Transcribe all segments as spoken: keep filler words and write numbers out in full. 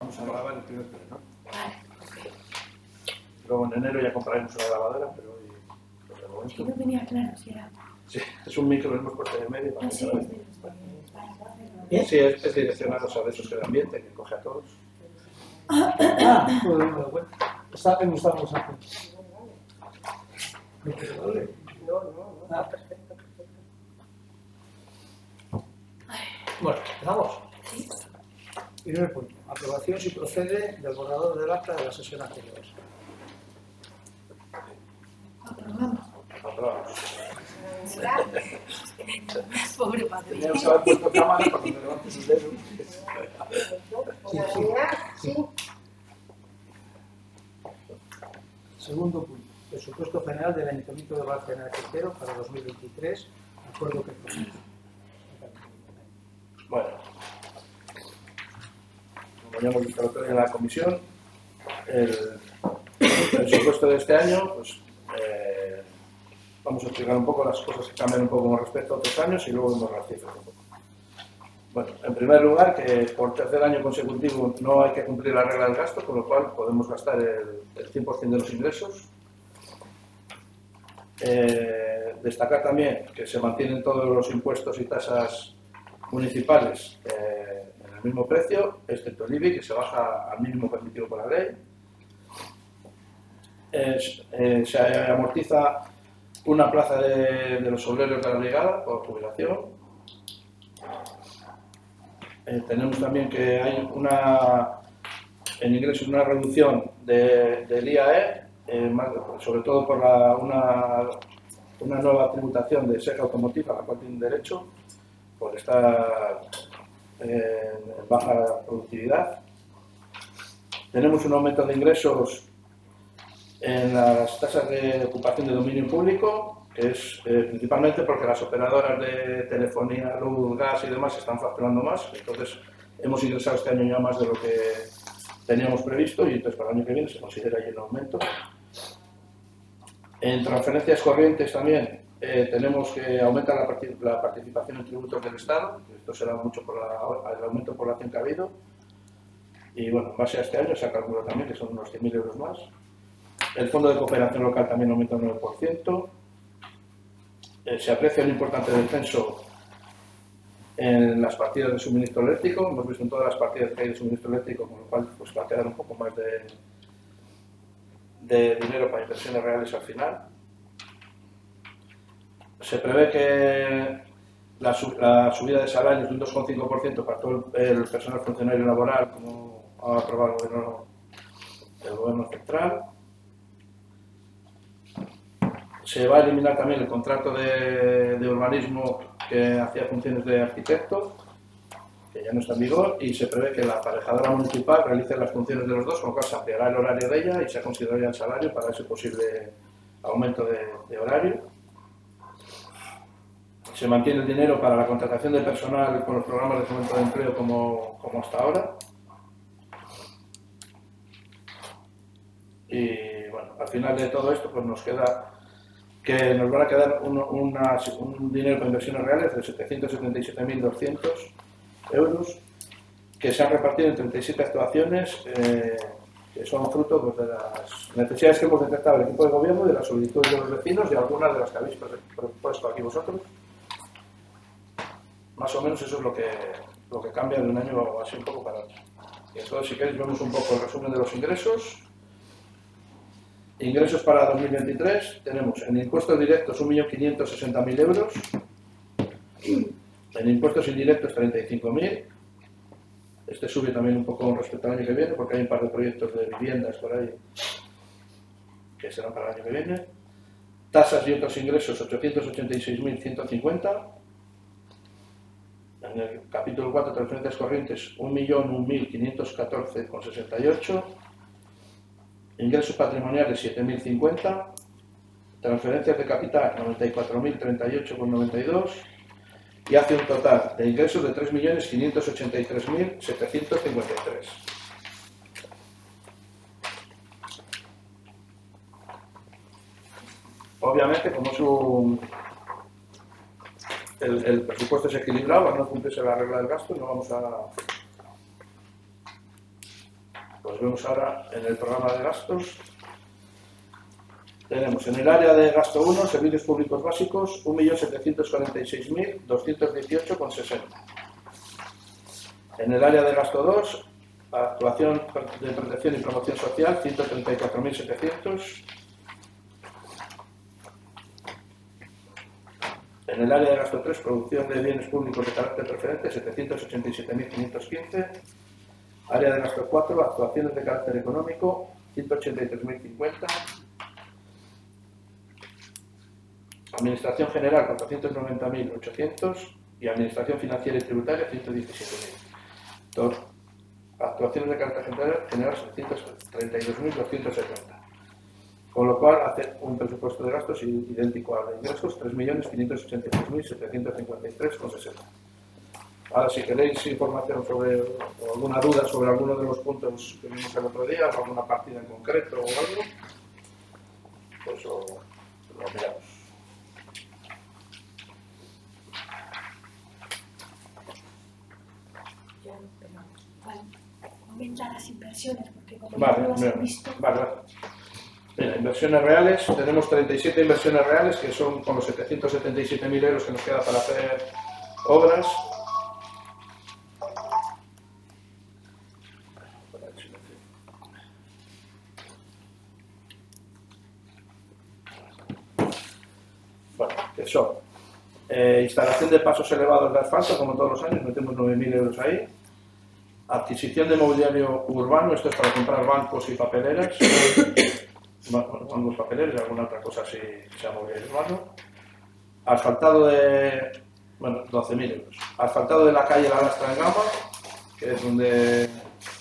vamos a grabar el primer pleno. Vale, ok. Luego en enero ya compraremos una lavadora, pero hoy, pues de momento... Es que no tenía claro si era... Sí, es un micro, lo hemos puesto en medio para Ah, que sí, se vea. es de los de... para hacerlo. ¿Eh? Sí, es, es direccionado, o sea, de esos que de ambiente, que coge a todos. Ah, bueno, bueno. Está en estamos aquí. No, no, no, Ah. perfecto, perfecto. Bueno, empezamos. Sí. Primer punto. Aprobación si procede del borrador del acta de la sesión anterior. Aprobamos. Aprobamos. Pobre padre. Teníamos que haber puesto cámara para que me levantes el dedo. Sí, sí. Sí. Segundo punto. Presupuesto general del Ayuntamiento de Barcelona de Quintero para dos mil veintitrés. Acuerdo que propone. Bueno, como ya hemos visto el otro día en la comisión, el, el presupuesto de este año, pues eh, vamos a explicar un poco las cosas que cambian un poco con respecto a otros años y luego vemos las cifras un poco. Bueno, en primer lugar, que por tercer año consecutivo no hay que cumplir la regla del gasto, con lo cual podemos gastar el, el cien por ciento de los ingresos. Eh, destacar también que se mantienen todos los impuestos y tasas municipales eh, en el mismo precio, excepto el I B I, que se baja al mínimo permitido por la ley. Eh, eh, se amortiza una plaza de, de los obreros de la brigada por jubilación. Eh, tenemos también que hay una, en ingresos una reducción de, del I A E, eh, más, sobre todo por la, una, una nueva tributación de S E C automotiva a la cual tienen derecho, por estar eh, en baja productividad. Tenemos un aumento de ingresos en las tasas de ocupación de dominio público, que es eh, principalmente porque las operadoras de telefonía, luz, gas y demás están facturando más. Entonces, hemos ingresado este año ya más de lo que teníamos previsto y entonces para el año que viene se considera ya un aumento. En transferencias corrientes también eh, tenemos que aumentar la, part la participación en tributos del Estado. Esto será mucho por la, el aumento de población que ha habido. Y bueno, en base a este año se ha calculado también que son unos cien mil euros más. El Fondo de Cooperación Local también aumenta un nueve por ciento. Eh, se aprecia un importante descenso en las partidas de suministro eléctrico. Hemos visto en todas las partidas que hay de suministro eléctrico, con lo cual pues, va a quedar un poco más de, de dinero para inversiones reales al final. Se prevé que la, la subida de salarios de un dos coma cinco por ciento para todo el, el personal funcionario laboral, como ha aprobado el gobierno, el gobierno central. Se va a eliminar también el contrato de, de urbanismo que hacía funciones de arquitecto, que ya no está en vigor, y se prevé que la aparejadora municipal realice las funciones de los dos, con lo cual se ampliará el horario de ella y se consideraría el salario para ese posible aumento de, de horario. Se mantiene el dinero para la contratación de personal con los programas de fomento de empleo como, como hasta ahora. Y bueno, al final de todo esto pues nos queda que nos van a quedar un, una, un dinero para inversiones reales de setecientos setenta y siete mil doscientos euros que se han repartido en treinta y siete actuaciones eh, que son fruto pues, de las necesidades que hemos detectado el equipo de gobierno, de las solicitudes de los vecinos y algunas de las que habéis propuesto aquí vosotros. Más o menos eso es lo que, lo que cambia de un año así un poco para otro. Y entonces, si queréis, vemos un poco el resumen de los ingresos. Ingresos para dos mil veintitrés tenemos en impuestos directos un millón quinientos sesenta mil euros, en impuestos indirectos treinta y cinco mil. Este sube también un poco respecto al año que viene porque hay un par de proyectos de viviendas por ahí que serán para el año que viene. Tasas y otros ingresos ochocientos ochenta y seis mil ciento cincuenta. En el capítulo cuatro, transferencias corrientes, un millón un mil quinientos catorce coma sesenta y ocho. Ingresos patrimoniales, siete mil cincuenta. Transferencias de capital, noventa y cuatro mil treinta y ocho coma noventa y dos. Y hace un total de ingresos de tres millones quinientos ochenta y tres mil setecientos cincuenta y tres. Obviamente, como es un... El, el presupuesto es equilibrado, al no cumplirse la regla del gasto, no vamos a, Pues vemos ahora en el programa de gastos. Tenemos en el área de gasto uno, servicios públicos básicos, un millón setecientos cuarenta y seis mil doscientos dieciocho coma sesenta. En el área de gasto dos, actuación de protección y promoción social, ciento treinta y cuatro mil setecientos. En el área de gasto tres, producción de bienes públicos de carácter preferente, setecientos ochenta y siete mil quinientos quince. Área de gasto cuatro, actuaciones de carácter económico, ciento ochenta y tres mil cincuenta. Administración general, cuatrocientos noventa mil ochocientos. Y administración financiera y tributaria, ciento diecisiete mil. Actuaciones de carácter general, setecientos treinta y dos mil doscientos setenta. Con lo cual hace un presupuesto de gastos idéntico al de ingresos, tres millones quinientos ochenta y tres mil setecientos cincuenta y tres coma sesenta. Ahora, si queréis información sobre o alguna duda sobre alguno de los puntos que vimos el otro día, o alguna partida en concreto o algo, pues lo, lo miramos. Yo, pero igual, comenta las inversiones, porque como Vale, no las mira, he visto, vale, vale. Mira, inversiones reales, tenemos treinta y siete inversiones reales, que son con los setecientos setenta y siete mil euros que nos queda para hacer obras. Bueno, que son eh, instalación de pasos elevados de asfalto, como todos los años, metemos nueve mil euros ahí. Adquisición de mobiliario urbano, esto es para comprar bancos y papeleras. Bueno, bancos, papeleros y alguna otra cosa si sea mobiliario urbano. Asfaltado de, bueno, doce mil euros. Asfaltado de la calle La Lastra en Gama, que es donde,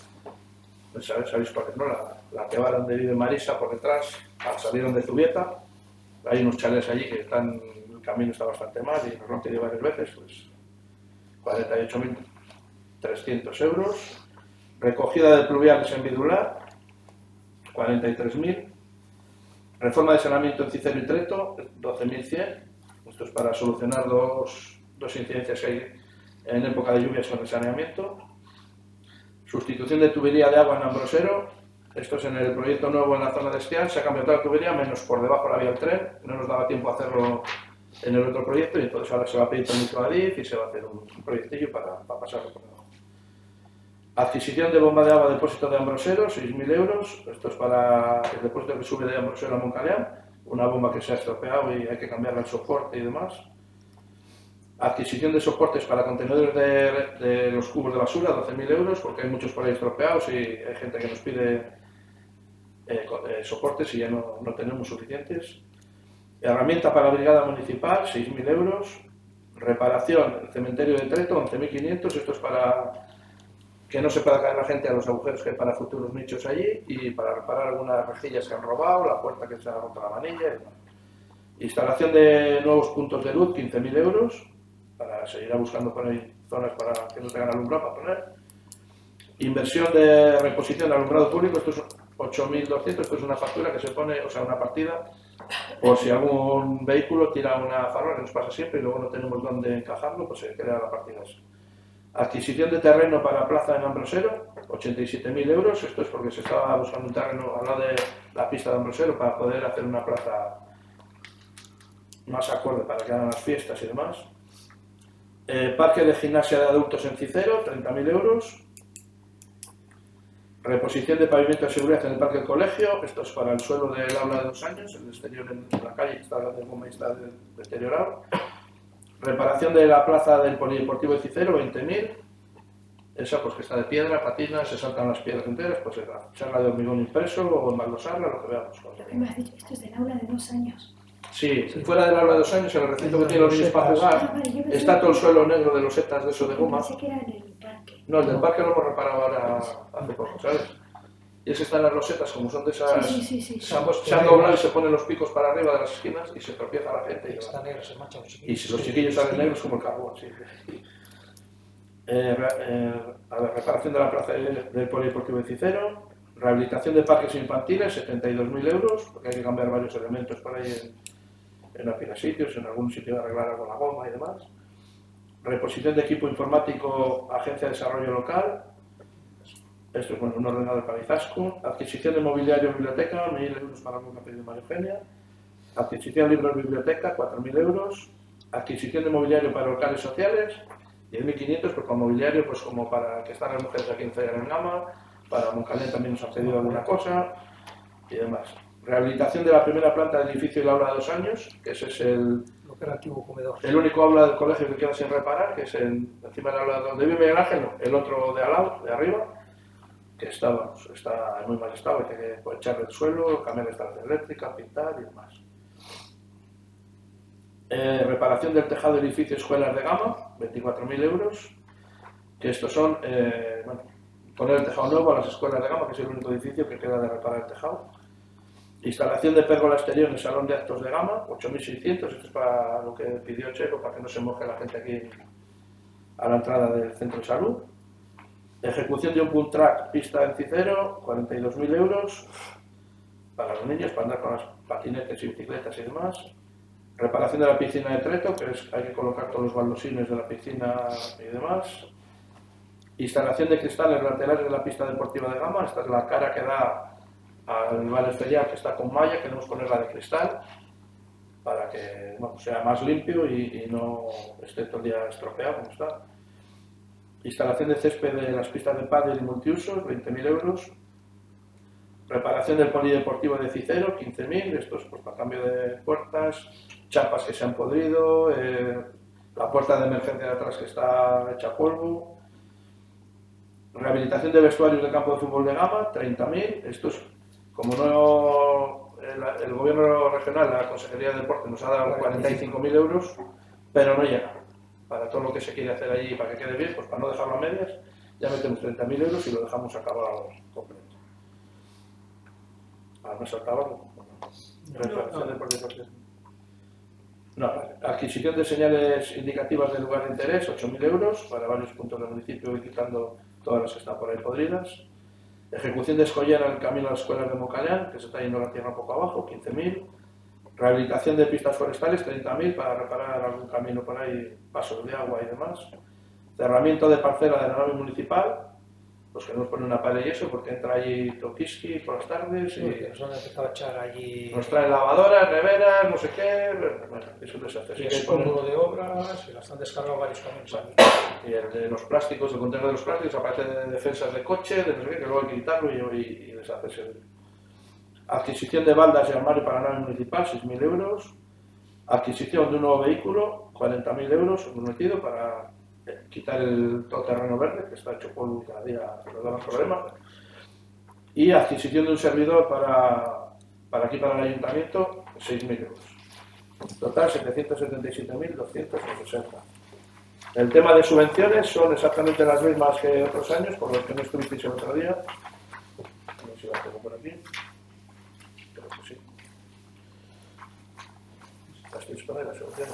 pues sabéis, sabéis cuál es, ¿no? La, la que va donde vive Marisa por detrás, al salir de Zubieta. Hay unos chalés allí que están, el camino está bastante mal y nos lo han pedido varias veces, pues cuarenta y ocho mil trescientos euros. Recogida de pluviales en Vidular, cuarenta y tres mil. Reforma de saneamiento en Cicero y Treto, doce mil cien. Esto es para solucionar dos, dos incidencias que hay en época de lluvias con el saneamiento. Sustitución de tubería de agua en Ambrosero. Esto es en el proyecto nuevo en la zona de Estián. Se ha cambiado toda la tubería, menos por debajo la vía del tren. No nos daba tiempo a hacerlo en el otro proyecto y entonces ahora se va a pedir permiso a Adif y se va a hacer un, un proyectillo para, para pasarlo por debajo. Adquisición de bomba de agua depósito de Ambrosero, seis mil euros. Esto es para el depósito que sube de Ambrosero a Moncaleán. Una bomba que se ha estropeado y hay que cambiarle el soporte y demás. Adquisición de soportes para contenedores de, de los cubos de basura, doce mil euros, porque hay muchos por ahí estropeados y hay gente que nos pide eh, eh, soportes y ya no, no tenemos suficientes. Herramienta para la brigada municipal, seis mil euros. Reparación del cementerio de Treto, once mil quinientos. Esto es para que no se pueda caer la gente a los agujeros que hay para futuros nichos allí y para reparar algunas rejillas que han robado, la puerta que se ha roto la manilla y demás. Instalación de nuevos puntos de luz, quince mil euros, para seguir buscando por ahí zonas para que no tengan alumbrado para poner. Inversión de reposición de alumbrado público, esto es ocho mil doscientos, esto es una factura que se pone, o sea, una partida, por si algún vehículo tira una farola, que nos pasa siempre y luego no tenemos dónde encajarlo, pues se crea la partida esa. Adquisición de terreno para plaza en Ambrosero, ochenta y siete mil euros. Esto es porque se estaba buscando un terreno al lado de la pista de Ambrosero para poder hacer una plaza más acorde para que hagan las fiestas y demás. Eh, parque de gimnasia de adultos en Cicero, treinta mil euros. Reposición de pavimento de seguridad en el parque del colegio. Esto es para el suelo del aula de dos años, el exterior en la calle está de goma y está deteriorado. Reparación de la plaza del polideportivo de Cicero, veinte mil. Esa pues que está de piedra, patinas, se saltan las piedras enteras, pues echarla de hormigón impreso o embaldosarla, lo que veamos. Lo que me has dicho, esto es del aula de dos años. Sí, fuera del aula de dos años, en el recinto que tienen los niños para jugar, está todo el suelo negro de losetas de eso de goma. Pensé que era en el parque. No, el del parque lo hemos reparado ahora hace poco, ¿sabes? Y es que están las losetas, como son de esas... Sí, sí, sí, sí. Se han, se han doblado y se ponen los picos para arriba de las esquinas y se tropieza la gente. Y, Está negro, se mancha los chiquillos. y si los chiquillos salen negros como el carbón, sí. Eh, eh, a ver, reparación de la plaza del, del polideportivo de Cicero. Rehabilitación de parques infantiles, setenta y dos mil euros, porque hay que cambiar varios elementos por ahí en, en la pila sitios, en algún sitio arreglar algo la goma y demás. Reposición de equipo informático, Agencia de Desarrollo Local. Esto es bueno, un ordenador para Izaskun. Adquisición de mobiliario biblioteca, mil euros para algo que ha pedido María Eugenia. Adquisición de libros biblioteca, cuatro mil euros. Adquisición de mobiliario para locales sociales, diez mil quinientos, pues con mobiliario, pues como para que están las mujeres aquí en Ceuta en Gama, para Moncalén también nos han pedido alguna cosa y demás. Rehabilitación de la primera planta del edificio y la aula de dos años, que ese es el, Lo que era antiguo comedor. el único aula del colegio que queda sin reparar, que es el, encima del aula donde vive Miguel Ángel, no, el otro de al lado, de arriba, que está, vamos, está en muy mal estado, hay que pues, echarle el suelo, cambiar la instalación eléctrica, pintar y demás. Eh, reparación del tejado del edificio Escuelas de Gama, veinticuatro mil euros, que estos son, eh, bueno, poner el tejado nuevo a las Escuelas de Gama, que es el único edificio que queda de reparar el tejado. Instalación de pérgola exterior en el Salón de Actos de Gama, ocho mil seiscientos, esto es para lo que pidió Checo, para que no se moje la gente aquí a la entrada del centro de salud. Ejecución de un boom track, pista en Cicero, cuarenta y dos mil euros, para los niños, para andar con las patinetes y bicicletas y demás. Reparación de la piscina de Treto, que es, hay que colocar todos los baldosines de la piscina y demás. Instalación de cristales laterales de la pista deportiva de Gama, esta es la cara que da al Valle Ferial, que está con malla, queremos ponerla de cristal para que bueno, sea más limpio y, y no esté todo el día estropeado como está. Instalación de césped de las pistas de pádel y multiusos, veinte mil euros. Reparación del polideportivo de Cicero, quince mil, esto es pues, para cambio de puertas, chapas que se han podrido, eh, la puerta de emergencia de atrás que está hecha polvo. Rehabilitación de vestuarios del campo de fútbol de Gama, treinta mil, esto es como no el, el gobierno regional, la Consejería de Deporte nos ha dado cuarenta y cinco mil euros, pero no llega. Para todo lo que se quiere hacer allí para que quede bien, pues para no dejarlo a medias, ya metemos treinta mil euros y lo dejamos acabado completo. ¿Me saltaba algo? No, no. No, adquisición de señales indicativas de lugar de interés, ocho mil euros para varios puntos del municipio y quitando todas las que están por ahí podridas. Ejecución de escollera en el camino a las escuelas de Mocallán, que se está yendo la tierra un poco abajo, quince mil. Rehabilitación de pistas forestales, treinta mil para reparar algún camino por ahí, pasos de agua y demás. Cerramiento de parcela de la nave municipal, pues queremos poner una pared y eso, porque entra allí Tokiski por las tardes y Sí, nos han empezado a echar allí... nos traen lavadoras, neveras, no sé qué, bueno, es un desastre. Y es cómodo de obras, y las han descargado varios caminos aquí. Y el de los plásticos, el contenedor de los plásticos, aparte de defensas de coche, de no sé qué, que luego hay que quitarlo y, y, y deshacerse. Adquisición de baldas y armario para la nave municipal, seis mil euros. Adquisición de un nuevo vehículo, cuarenta mil euros, prometido para quitar el todoterreno verde, que está hecho polvo y cada día nos da más problemas. Y adquisición de un servidor para, para aquí, para el ayuntamiento, seis mil euros. Total, setecientos setenta y siete mil doscientos sesenta. El tema de subvenciones son exactamente las mismas que otros años, por los que no estuvisteis el otro día. No sé si las tengo por aquí. Creo que sí. Las tenéis por ahí, las subvenciones.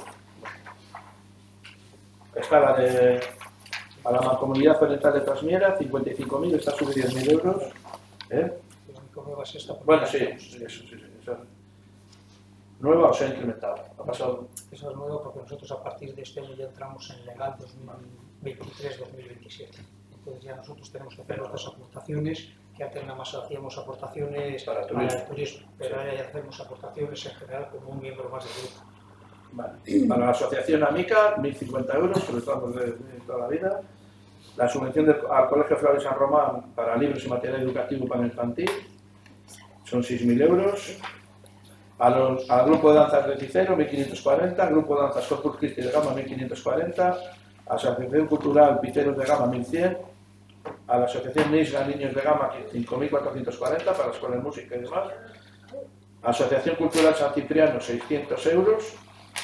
Está la de a la Mancomunidad Oriental de Trasmiera, cincuenta y cinco mil, esta sube diez mil euros. ¿Eh? Bueno, sí, sí, eso, sí, sí, eso. ¿Nueva o se ha incrementado? Ha pasado. Eso es nuevo porque nosotros a partir de este año ya entramos en legal dos mil veintitrés dos mil veintisiete. Entonces ya nosotros tenemos que hacer nuestras aportaciones, que antes nada más hacíamos aportaciones para, para el turismo, pero ahora ya hacemos aportaciones en general como un miembro más del grupo. Vale. Para la asociación AMICA, mil cincuenta euros, que lo estamos de, de toda la vida. La subvención del, al Colegio Flores San Román para libros y material educativo para infantil son seis mil euros. A los, al Grupo de Danzas de Cicero, mil quinientos cuarenta. Grupo de Danzas Corpus Christi de Gama, mil quinientos cuarenta. Asociación Cultural Piteros de Gama, mil cien. A la Asociación Nisga Niños de Gama, cinco mil cuatrocientos cuarenta para la Escuela de Música y demás. Asociación Cultural San Cipriano, seiscientos euros.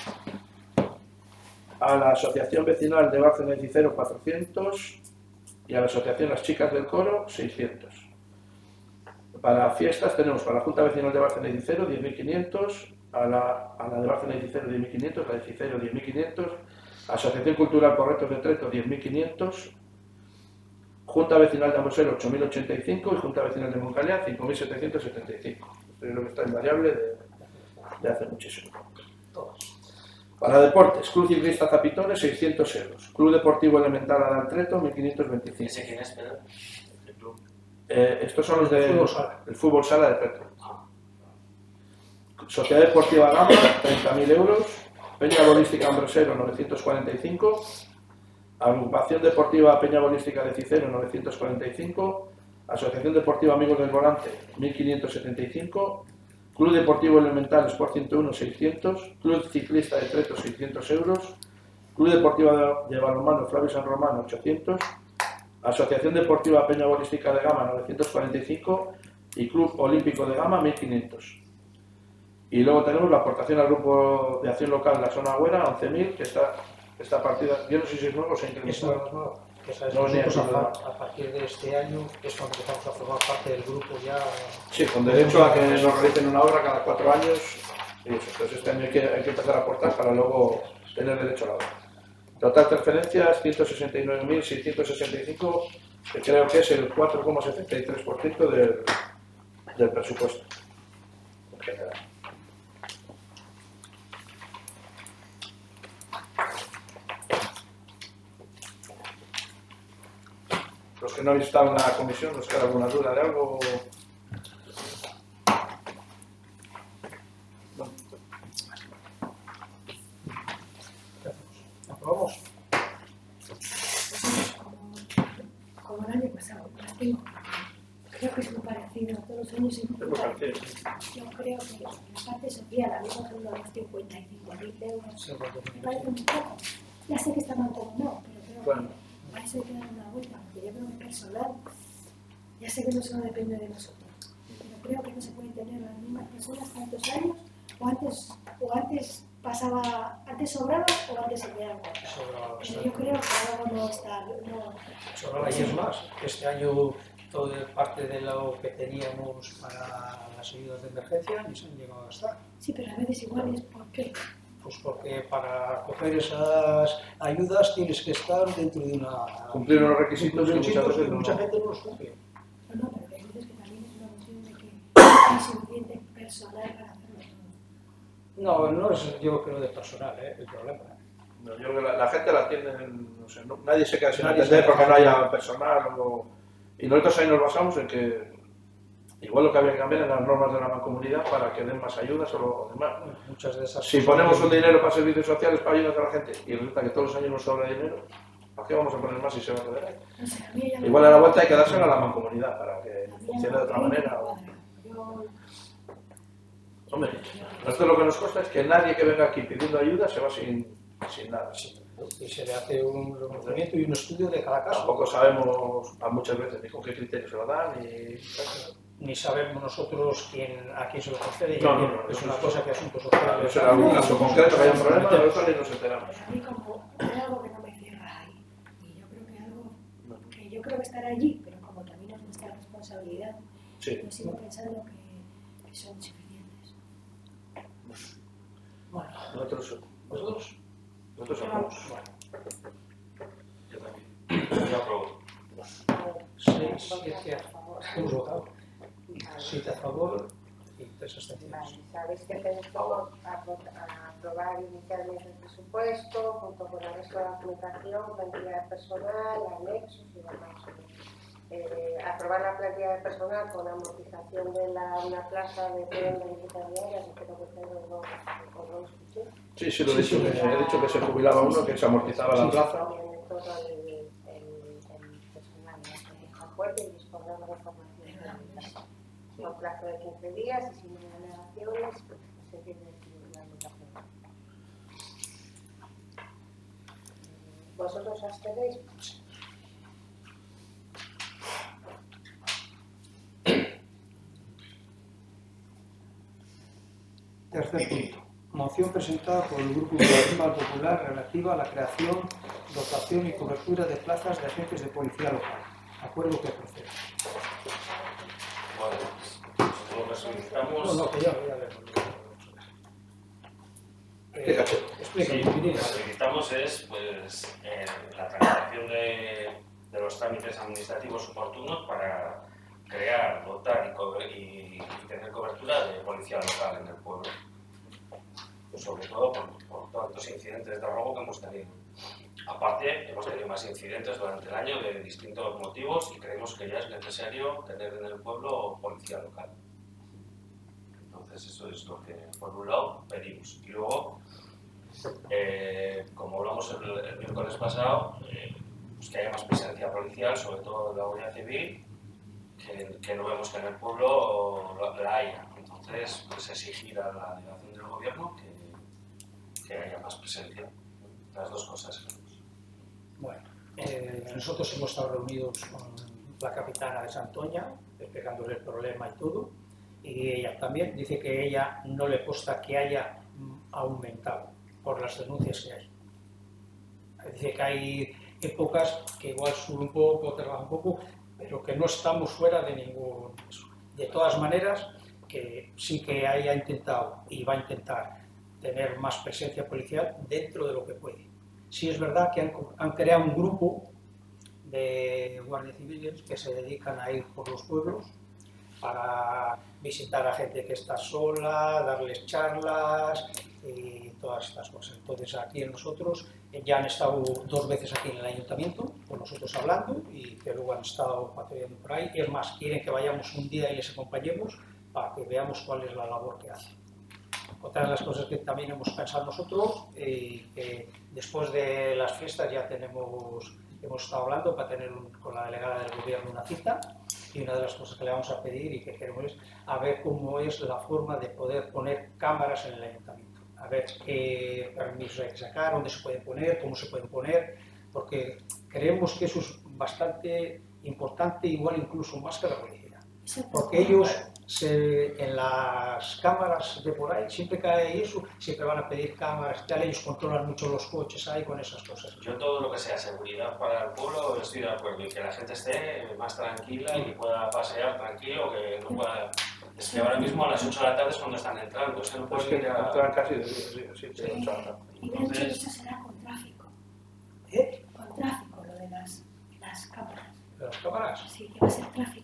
A la Asociación Vecinal de Bárcena de Cicero, cuatrocientos, y a la Asociación Las Chicas del Coro, seiscientos. Para fiestas tenemos para la Junta Vecinal de Bárcena de Cicero, diez mil quinientos, a la, a la de Bárcena de Cicero, diez mil quinientos, la de Cicero, diez mil quinientos, Asociación Cultural Porretos de Treto, diez mil quinientos, Junta Vecinal de Amosero, ocho mil ochenta y cinco, y Junta Vecinal de Moncalián, cinco mil setecientos setenta y cinco. Esto es lo que está invariable de, de hace muchísimo. Todos. Para deportes, Club Ciclista Zapitones, seiscientos euros. Club Deportivo Elemental Adaltreto, mil quinientos veinticinco. ¿Ese quién es, Pedro? El club. Eh, estos son los El del fútbol sala. el fútbol sala de Petro. Sociedad Deportiva Gama, treinta mil euros. Peña Bolística Ambrosero, novecientos cuarenta y cinco. Agrupación Deportiva Peña Bolística de Cicero, novecientos cuarenta y cinco. Asociación Deportiva Amigos del Volante, mil quinientos setenta y cinco. Club Deportivo Elemental Sport ciento uno, seiscientos. Club Ciclista de Treto, seiscientos euros. Club Deportivo de Balonmano Flavio San Román, ochocientos. Asociación Deportiva Peña Bolística de Gama, novecientos cuarenta y cinco. Y Club Olímpico de Gama, mil quinientos. Y luego tenemos la aportación al Grupo de Acción Local La Zona Agüera, once mil, que está esta partida, yo no sé si es nuevo o se ha incrementado. Eso no, que sabes, No venía nosotros a, aquí, a partir de este año es cuando empezamos a formar parte del grupo ya. Sí, con derecho a que nos realicen una obra cada cuatro años. Y eso, entonces este año hay que, hay que empezar a aportar para luego tener derecho a la obra. Total transferencias ciento sesenta y nueve mil seiscientos sesenta y cinco, que creo que es el cuatro coma setenta y tres por ciento del, del presupuesto en general. Los que no habéis estado en la comisión, ¿os queda alguna duda de algo? No. ¿Aprobamos? Como, como el año pasado, las tengo. Creo que es muy parecido a todos los años. Es muy parecido. Yo creo que la parte social, a mí por ejemplo, los cincuenta y cinco mil euros, me parece muy poco. Ya sé que está mal como no, pero creo Bueno. que para eso hay que dar una vuelta, porque yo creo que personal, ya sé que no solo depende de nosotros, pero creo que no se pueden tener las mismas personas tantos años, o antes, o antes pasaba, antes sobraba o antes se quedaba. Sobraba Pero yo creo que algo no está, no, Sobraba y es más. Este año toda parte de lo que teníamos para las ayudas de emergencia ni se han llegado a gastar. sí, pero a veces igual es porque, Pues porque para coger esas ayudas tienes que estar dentro de una... Cumplir unos requisitos Cumplir que muchas veces y no- mucha gente no los cumple. no, no, pero hay veces que también es una cuestión de que no hay suficiente personal para hacerlo todo. No, no es yo creo de personal, ¿eh? El problema. ¿eh? No, yo creo que la, la gente la tiene, no sé, no- nadie se queda sin Nadie entender se porque no queda. haya personal o... Y nosotros ahí nos basamos en que igual lo que había que cambiar en las normas de la mancomunidad para que den más ayudas o lo demás. Bueno, muchas de esas Si cosas ponemos que- un dinero para servicios sociales, para ayudar a la gente, y resulta que todos los años nos sobra dinero, ¿para qué vamos a poner más si se va a quedar ahí? No sé, a mí ya me- Igual a la vuelta hay que dársela a la mancomunidad para que a mí ya funcione me de otra cuadra, manera. o- Yo, Hombre, nosotros lo que nos consta es que nadie que venga aquí pidiendo ayuda se va sin, sin nada. Sí, y se le hace un reconocimiento y un estudio de cada caso. Tampoco sabemos a muchas veces ni con qué criterio se lo dan, ni... Ni sabemos nosotros quién, a quién se lo concede. y No, a quién. no, no, es no, una no, cosa no. que asuntos sociales. Eso era algún caso concreto que haya un problema, nosotros ni nos enteramos. pero a mí como hay algo que no me cierra ahí, y yo creo que algo que yo creo que estará allí, pero como también es nuestra responsabilidad, Sí. yo sigo pensando que, que son insuficientes. Bueno, Nosotros, nosotros, nosotros bueno, aprobamos. Yo también. Yo apruebo. seis, siete, hemos votado. siete a favor y tres abstenciones. Vale, sabéis que pensó aprobar inicialmente el presupuesto junto con el resto de la documentación, plantilla de personal, anexos y demás. Eh, aprobar la plantilla de personal con amortización de la, una plaza de tren de visita diaria, que creo que ustedes no, no lo escuché. Sí, sí, lo he dicho, que, he dicho que se jubilaba uno, que se amortizaba la plaza. También de todo el, el, el personal, ¿no? Con fuerte y disponer de información de la plaza. Con plazo de quince días y sin alegaciones, pues se tiene la votación. ¿Vosotros abstenéis? Tercer punto. Moción presentada por el Grupo Municipal Popular relativa a la creación, dotación y cobertura de plazas de agentes de policía local. Acuerdo que procede. Bueno, nosotros lo que solicitamos... No, no, que ya, ya veremos. ¿Qué cacho? Explica, Sí, mi lo que opinión. solicitamos es pues, eh, la tramitación de, de los trámites administrativos oportunos para crear, dotar y, co- y, y tener cobertura de policía local en el pueblo. Pues sobre todo por, por todos estos incidentes de robo que hemos tenido. Aparte, hemos tenido más incidentes durante el año de distintos motivos y creemos que ya es necesario tener en el pueblo policía local. Entonces, eso es lo que, por un lado, pedimos. Y luego, eh, como hablamos el, el miércoles pasado, eh, pues que haya más presencia policial, sobre todo de la Guardia Civil, que, que no vemos que en el pueblo la, la haya. Entonces, pues exigir a la delegación del gobierno que, que haya más presencia. Las dos cosas. Bueno, eh, nosotros hemos estado reunidos con la capitana de Santoña, explicándole el problema y todo, y ella también dice que ella no le consta que haya aumentado por las denuncias que hay. Dice que hay épocas que igual sube un poco, otra baja un poco, pero que no estamos fuera de ningún... De todas maneras, que sí que haya intentado y va a intentar tener más presencia policial dentro de lo que puede. Sí es verdad que han, han creado un grupo de guardias civiles que se dedican a ir por los pueblos para visitar a gente que está sola, darles charlas y todas estas cosas. Entonces aquí nosotros ya han estado dos veces aquí en el ayuntamiento con nosotros hablando y que luego han estado patrullando por ahí. Y es más, quieren que vayamos un día y les acompañemos para que veamos cuál es la labor que hacen. Otra de las cosas que también hemos pensado nosotros, eh, que después de las fiestas ya tenemos, hemos estado hablando para tener un, con la delegada del gobierno una cita, y una de las cosas que le vamos a pedir y que queremos es a ver cómo es la forma de poder poner cámaras en el ayuntamiento, a ver qué permisos hay que sacar, dónde se pueden poner, cómo se pueden poner, porque creemos que eso es bastante importante, igual incluso más que la policía, porque ellos se, en las cámaras de por ahí, siempre cae eso, siempre van a pedir cámaras, tal, ellos controlan mucho los coches ahí con esas cosas. Yo todo lo que sea seguridad para el pueblo estoy de acuerdo y que la gente esté más tranquila y que pueda pasear tranquilo, que no pueda... Es que ahora mismo a las ocho de la tarde es cuando están entrando, es que no Pues pueden que ir a... entran casi de día, sí, sí, sí, Y me han dicho que eso será con tráfico. ¿Eh? Con tráfico, lo de las, las cámaras. ¿De las cámaras? Sí, que va a ser tráfico.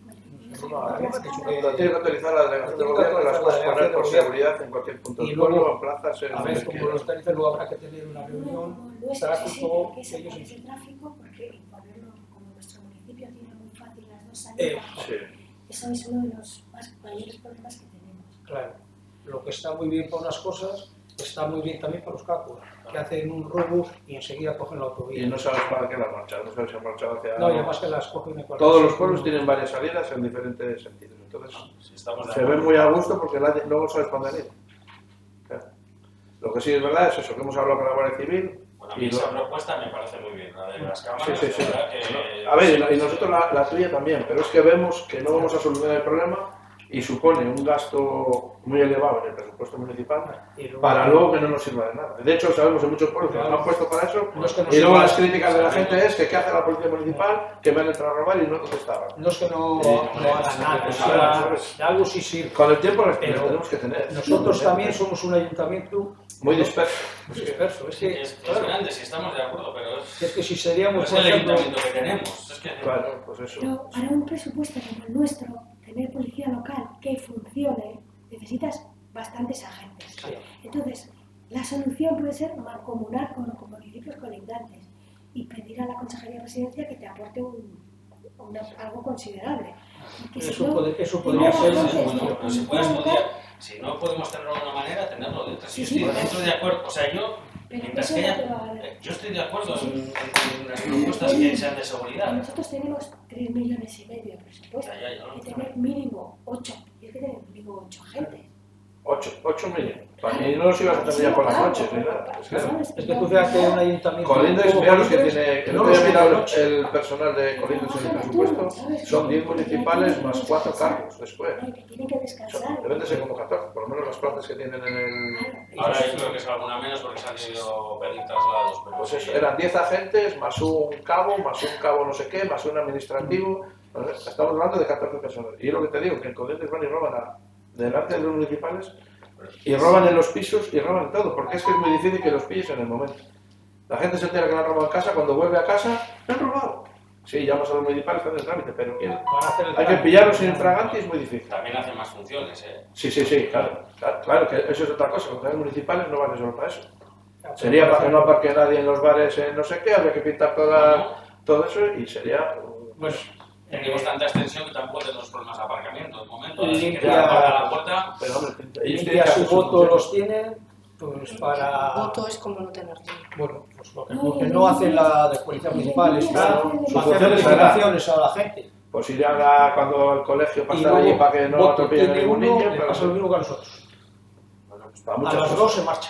Lo tiene que utilizar la delegación del gobierno y las puedes poner por seguridad en cualquier punto del pueblo, en plazas, en A donde ver, como quieras. los tarifas, luego habrá que tener una No, reunión, no, no es tráfico, que se ellos... parece tráfico, porque ponerlo, como nuestro municipio tiene muy fácil las dos Eh, salidas, Sí. eso es uno de los más mayores problemas que tenemos. Claro, lo que está muy bien para unas cosas, está muy bien también para los cálculos, que hacen un robo y enseguida cogen la autovía. Y no sabes para qué la marcha, no sabes si han marchado hacia... No, y además que las cogen en cualquier Todos los sitio. pueblos tienen varias salidas en diferentes sentidos, entonces Si estamos de se ven acuerdo. muy a gusto porque nadie, luego sabes para dónde ir. Claro. Lo que sí es verdad es eso, que hemos hablado con la Guardia Civil. Bueno, a mí Y esa lo- propuesta me parece muy bien, la de las cámaras, Sí, sí, sí. la verdad que... A ver, y la- y nosotros la, la tuya también, pero es que vemos que no vamos a solucionar el problema y supone un gasto muy elevado en el presupuesto municipal Y luego- para luego que no nos sirva de nada. De hecho, sabemos en muchos pueblos que nos han puesto para eso No es que no y luego sirva- las críticas de la gente es que qué hace la policía municipal, que me han entrado a robar y no contestaban. No es que no, Sí, no hagan nada, pues, o sea, ¿sabes? de algo sí sirve. Con el tiempo las Pero tenemos que tener. Nosotros también somos un ayuntamiento Muy disperso. muy disperso. Es que, Es, es claro, grande, si estamos de acuerdo, pero es, es que si seríamos, es por el ejemplo, ayuntamiento que tenemos. Es que, Claro, pues eso. Pero para un presupuesto como el nuestro, tener policía local que funcione, necesitas bastantes agentes. Sí. Entonces, la solución puede ser mancomunar con, con municipios colindantes y pedir a la Consejería de Presidencia que te aporte un, una- algo considerable. Porque si eso, no, puede- eso tener podría ser agentes una de bueno, pero se puede policía local, estudiar. Si no podemos tenerlo de una manera, tenerlo de otra. Si Sí, yo sí. estoy dentro de acuerdo, o sea, yo, pero mientras eso que no haya, te va a valer. eh, yo estoy de acuerdo Sí, sí. en, en las propuestas que sean de seguridad. Nosotros tenemos tres millones y medio de presupuesto. Ya, ya, ya. Hay que tener mínimo ocho. Y hay que tener mínimo ocho agentes. Ocho, ocho millones. Y no los ibas a tener ya por las noches ni nada. Es que, ¿Sabes? es que tú fíjate que un ayuntamiento... Colindres, como mira los que Colindres, tiene, que no no los he tiene mirado noche. el, el personal de Colindres en el presupuesto, son diez municipales más cuatro cargos después. Ay, que tienen que Son- descansar. Deben de ser como catorce, por lo menos las plazas que tienen en el... Claro. Ahora yo creo que es alguna menos porque se han tenido pedir traslados. Pero Pues sí, eso, eran diez agentes, más un cabo, más un cabo no sé qué, más un administrativo. Estamos hablando de catorce personas. Y es lo que te digo, que en Colindres van y roban a, delante de los municipales y roban en los pisos y roban en todo, porque es que es muy difícil que los pilles en el momento. La gente se entera que le han robado en casa, cuando vuelve a casa, ¡me han robado! Sí, llamas a los municipales, están en trámite, pero ¿quién? Van a hacer el Hay que trámite. pillarlos sin infraganti, es muy difícil. También hacen más funciones, ¿eh? Sí, sí, sí, claro, claro, claro, que eso es otra cosa, los municipales no valen solo para eso. Sería para que no aparque nadie en los bares en no sé qué, habría que pintar toda, todo eso y sería... Bueno, tenemos tanta extensión que tampoco tenemos problemas de aparcamiento. De momento, Limpia- si queréis aparcar la puerta, Pero hombre, ellos limpia tienen que su hacer voto función. los tienen, pues para... Voto es como no tener tiempo. Bueno, pues lo que, lo que no hace la de policía municipal está Su hacer función es notificaciones a la gente. Pues irán a cuando el colegio Y pasar allí luego, para que no voto atropellen a tiene ningún uno, niño, le pero pasa lo mismo que a nosotros. bueno, pues para A muchas las cosas. dos se marcha.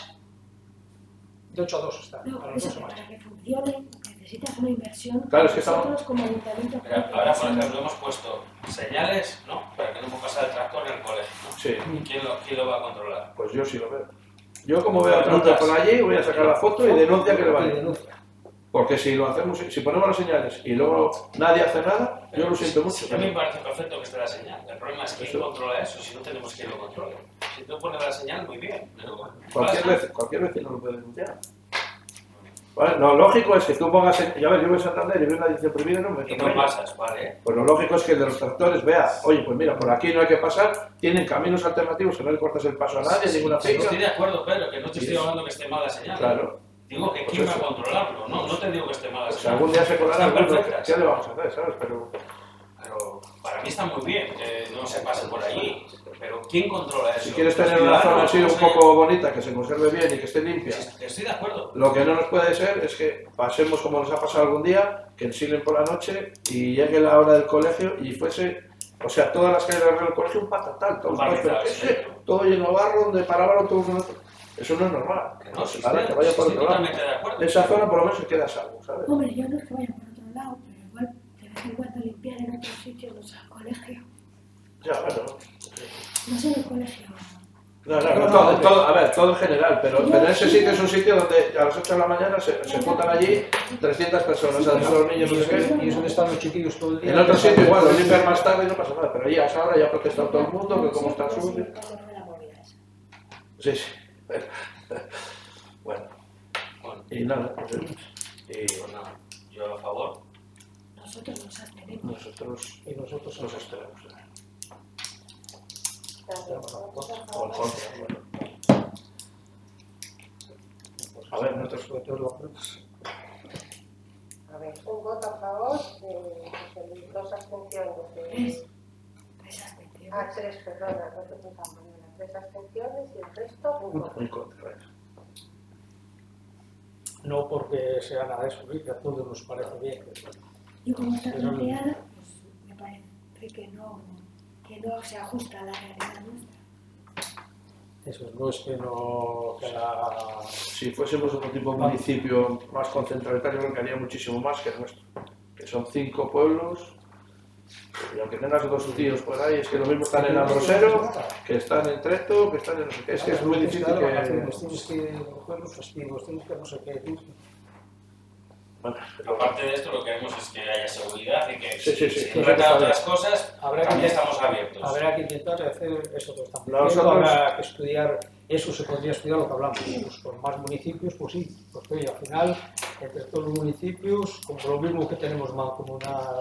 De ocho a dos está. No, A por las dos eso se que marcha. para que funcione necesitas una inversión. Claro, es que estamos- Nosotros como ayuntamiento... pero ahora, por ejemplo, hemos puesto señales, ¿no? Para que no pueda pasar el tractor en el colegio, ¿no? Sí, ¿Quién lo, quién lo va a controlar? pues yo sí lo veo. Yo como veo a tractor por allí, voy a sacar la foto y denuncia que le Y vale. denuncia. Porque si lo hacemos, si ponemos las señales y luego nadie hace nada, yo lo siento mucho. A mí me parece perfecto que esté la señal. El problema es quién Eso. controla eso, si no tenemos quien lo controle. Si tú pones la señal, muy bien, pero Cualquier pasa. vez, cualquier vecino lo puede denunciar. Vale, lo lógico es que tú pongas, en- ya ves, yo voy a Santander y veo una dirección prohibida y no me meto Y con no ella. pasas, ¿vale? Pues lo lógico es que el de los tractores vea, oye, pues mira, por aquí no hay que pasar, tienen caminos alternativos que no le cortas el paso a nadie, Sí, ninguna sí, finca. estoy de acuerdo, Pedro, que no te Sí, estoy sí. hablando que esté mal la señal. Claro, Digo que Pues quién va eso. a controlarlo, no, no te digo que esté mal la pues señal. algún día se colará Están alguno, perfectas. ¿qué le vamos a hacer, sabes? Pero Pero para mí está muy bien que no se pase por allí. Pero ¿quién controla eso? si quieres ¿Los tener una zona ciudadanos? así un No sé. poco bonita, que se conserve bien y que esté limpia, Sí, estoy de acuerdo. lo que no nos puede ser es que pasemos como nos ha pasado algún día, que ensilen por la noche y llegue la hora del colegio y fuese, o sea, todas las calles alrededor del colegio un patatal, todos Un los pero patatal, es sí. que todo lleno de barro, donde paraban los autobuses. Eso no es normal. Que no, si Nada, estoy, que vaya por estoy otro lado. totalmente de acuerdo. Esa zona por lo menos se queda a salvo, ¿sabes? Hombre, yo no es que vaya por otro lado, pero igual de vez en cuando limpiar en otros sitios, no sé, al colegio. Ya, bueno. No sé en el colegio. No, no, No, no, no, todo, no. todo- a ver, todo en general, pero, pero ese sitio es un sitio donde a las ocho de la mañana se, se juntan allí trescientas personas, además los niños, no sé qué. Y es donde están los chiquillos todo el día. En otro sitio igual, lo limpian más tarde y no pasa nada, pero allí a esa hora ya ha protestado todo el mundo, que cómo está sucio. Sí, sí. Bueno, Bueno, y nada, pues, y pues nada, yo a favor. Nosotros nos abstenemos. nosotros Y nosotros nos esperamos. ¿eh? Gracias. O en contra, bueno. A ver, nosotros sobre todo lo apruebas. A ver, un voto a favor, eh, José Luis, dos abstenciones. eh, Tres. Tres abstenciones. ah, tres, perdona, no te apuntaba mañana. Tres abstenciones y el resto un voto. en contra. ¿eh? No porque sea nada de eso, ¿sí? Que a todos nos parece bien. Y como está Pero no- planteada, pues me parece que no, que no se ajusta a la realidad nuestra. Eso no es que no que la... Si fuésemos otro tipo de municipio más concentrado, yo creo que haría muchísimo más que el nuestro. Que son cinco pueblos, y aunque tengas dos tíos por ahí, es que lo mismo están en Ambrosero, que están en Treto, que están en no sé qué, es que es muy difícil Tienes que dar que... vacaciones, tienes que coger los festivos, tienes que no sé qué. tienes que- Bueno, pero- Aparte de esto, lo que queremos es que haya seguridad y que Sí, sí, sí, si eso trata está otras cosas, Habrá que, también estamos abiertos. habrá que intentar hacer eso que estamos Nosotros- diciendo, habrá que estudiar, eso se podría estudiar lo que hablamos, pues con más municipios, pues sí, porque oye, al final, entre todos los municipios, como lo mismo que tenemos mancomunal,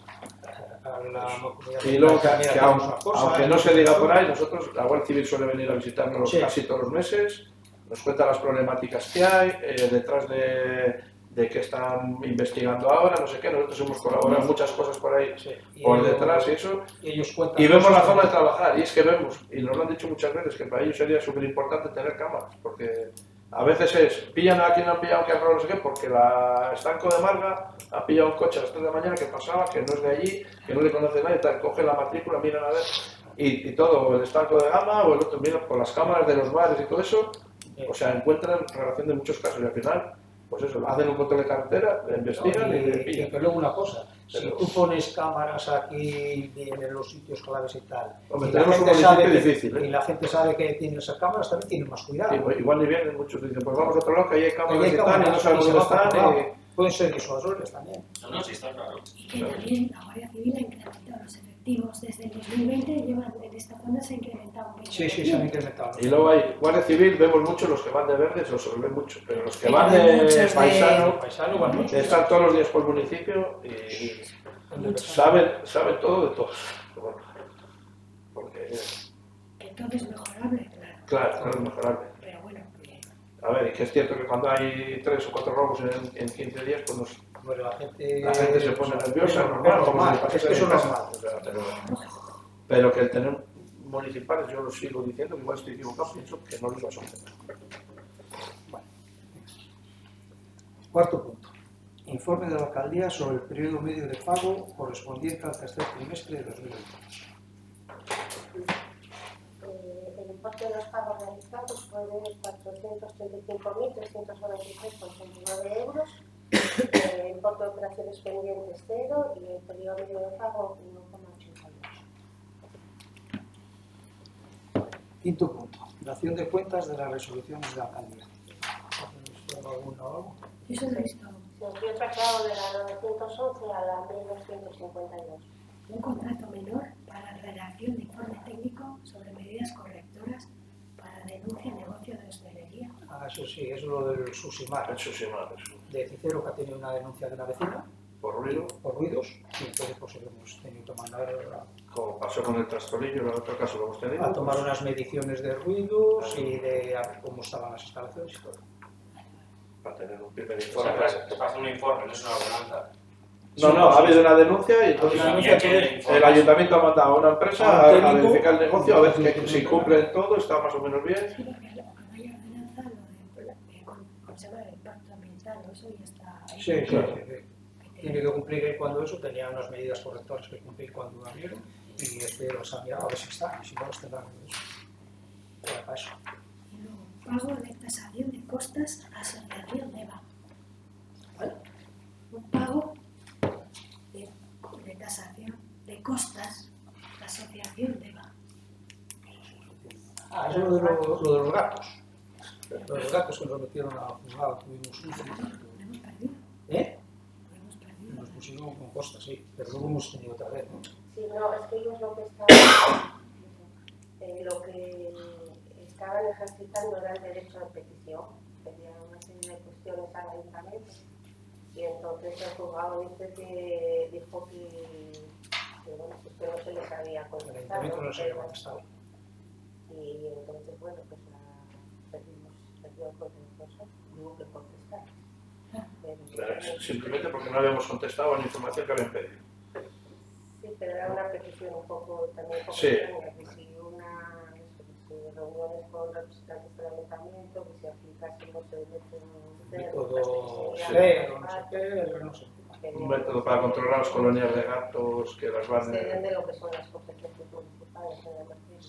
a la mancomunidad Y luego, que, también que hacemos aun- una cosa, aunque ¿eh? no se diga por ahí, nosotros, la Guardia Civil suele venir a visitarnos Sí. casi todos los meses, nos cuenta las problemáticas que hay, eh, detrás de, de que están investigando ahora, no sé qué, nosotros hemos colaborado en muchas cosas por ahí, Sí, y por ellos- detrás y eso, y ellos cuentan y vemos la cosas zona de que- trabajar, y es que vemos, y nos lo han dicho muchas veces, que para ellos sería súper importante tener cámaras, porque a veces es, pillan a quien han pillado que ha robado no sé qué, porque la Estanco de Marga ha pillado un coche a las tres de la mañana que pasaba, que no es de allí, que no le conoce nadie, tal, cogen la matrícula, miran a ver, y, y todo, el Estanco de Gama o el otro, miran por las cámaras de los bares y todo eso, o sea, encuentran relación de muchos casos, y al final, pues eso, hacen un control de carretera, le investigan y, y, le y pillan. que luego una cosa, si Pero- tú pones cámaras aquí en los sitios claves y tal, Hombre, y, la tenemos un gente sabe municipio que, difícil, ¿eh? y la gente sabe que tiene esas cámaras, también tienen más cuidado. Y, pues, igual ni vienen muchos, dicen, pues vamos a otro lado que ahí hay Ahí cámaras hay y tal, y no cámaras, sabemos y se dónde va por están, otro y... lado. Pueden ser disuasores también. No, no, sí está claro. Y que también la Guardia Civil ha incrementado los efectivos. Desde el dos mil veinte llevan en esta zona se ha incrementado un veinte por Sí, ciento. sí, se han incrementado. Y luego hay Guardia Civil, vemos mucho los que van de verdes, los se ven mucho, pero los que Y van van de muchos de- paisano Paisano, van muchos. están todos los días por el municipio y saben, saben todo de todos. Bueno, porque, Que todo es mejorable, claro. claro, claro, es mejorable. Pero bueno, que A ver, y que es cierto que cuando hay tres o cuatro robos en, en quince días, pues nos, Bueno, la gente, la gente se pone nerviosa, es normal, como si normal, le pasase es que en eso es casa. normal. O sea, pero, pero que el tener municipales, yo lo sigo diciendo, que igual estoy equivocado, pienso que no lo iba a sostener. Bueno. Cuarto punto. Informe de la alcaldía sobre el periodo medio de pago correspondiente al tercer trimestre de dos mil veinte. Eh, el importe de los pagos realizados fue de cuatrocientos treinta y cinco mil trescientos noventa y tres coma ochenta y nueve euros, eh, el importe de operaciones pendientes cero y el periodo medio de pago uno coma ochenta y dos. Quinto punto. Dación de cuentas de las resoluciones de la alcaldía. ¿Alguna o algo? Eso lo he visto. Se envió el traslado de la novecientos once a la mil doscientos cincuenta y dos. Un contrato menor para redacción de informe técnico sobre medidas correctoras para denuncia de negocio de hostelería. Ah, eso sí, es lo del Susimar. Eso sí, mal, eso. De Cicero, que ha tenido una denuncia de una vecina Por ruido, por ruidos, y entonces pues hemos tenido que mandar como pasó con el trastolillo, en el otro caso lo hemos tenido. a, a tomar pues, unas mediciones de ruidos y de a ver cómo estaban las instalaciones y todo. para tener un primer O sea, informe. que se hace un informe, no es una ordenanza. No, no, ha habido una denuncia y entonces Una denuncia que el ayuntamiento ha mandado a una empresa A un a, a técnico. verificar el negocio, a ver que si cumplen todo, está más o menos bien. Sí, porque lo que no hay ordenanza, lo de eh, con- ¿cómo se llama? El impacto ambiental, eso ya está ahí. Sí, sí, Claro. sí, sí. Tiene que cumplir él cuando eso, tenía unas medidas correctoras que cumplir cuando abrieron y este los ha mirado a ver si están, y si no los tendrán eso. Bueno, para eso. Y luego, pago de tasación de costas, asociación de EVA. ¿Vale? Un pago de, de tasación de costas, asociación de EVA. Ah, eso es lo de, lo, lo de los gatos. Lo de los gatos que nos metieron a juzgado, tuvimos un Lo hemos perdido, ¿Eh? lo hemos perdido. Nos pusieron con costas, sí, pero luego hemos tenido otra vez, ¿no? Sí, no, es que ellos lo que estaban, eh, lo que estaban ejercitando era el derecho de petición, tenían una serie de cuestiones al ayuntamiento y entonces el juzgado dice que dijo que, que, bueno, pues que no se les había El contestado. ayuntamiento no se había pero- contestado. Y entonces, bueno, pues la perdimos, perdió el contencioso, hubo que contestar. Pero- Pero simplemente porque no habíamos contestado a la información que habían pedido. Sí, pero era una petición un poco también un poco Sí. extraña, que si una eso, que si reuniones con representantes del ayuntamiento, que si aplicásemos el método Todo cero, cero, no sé qué, no sé qué. Un método para controlar las colonias de gatos que las van... exceden de lo que son las competencias municipales en la materia.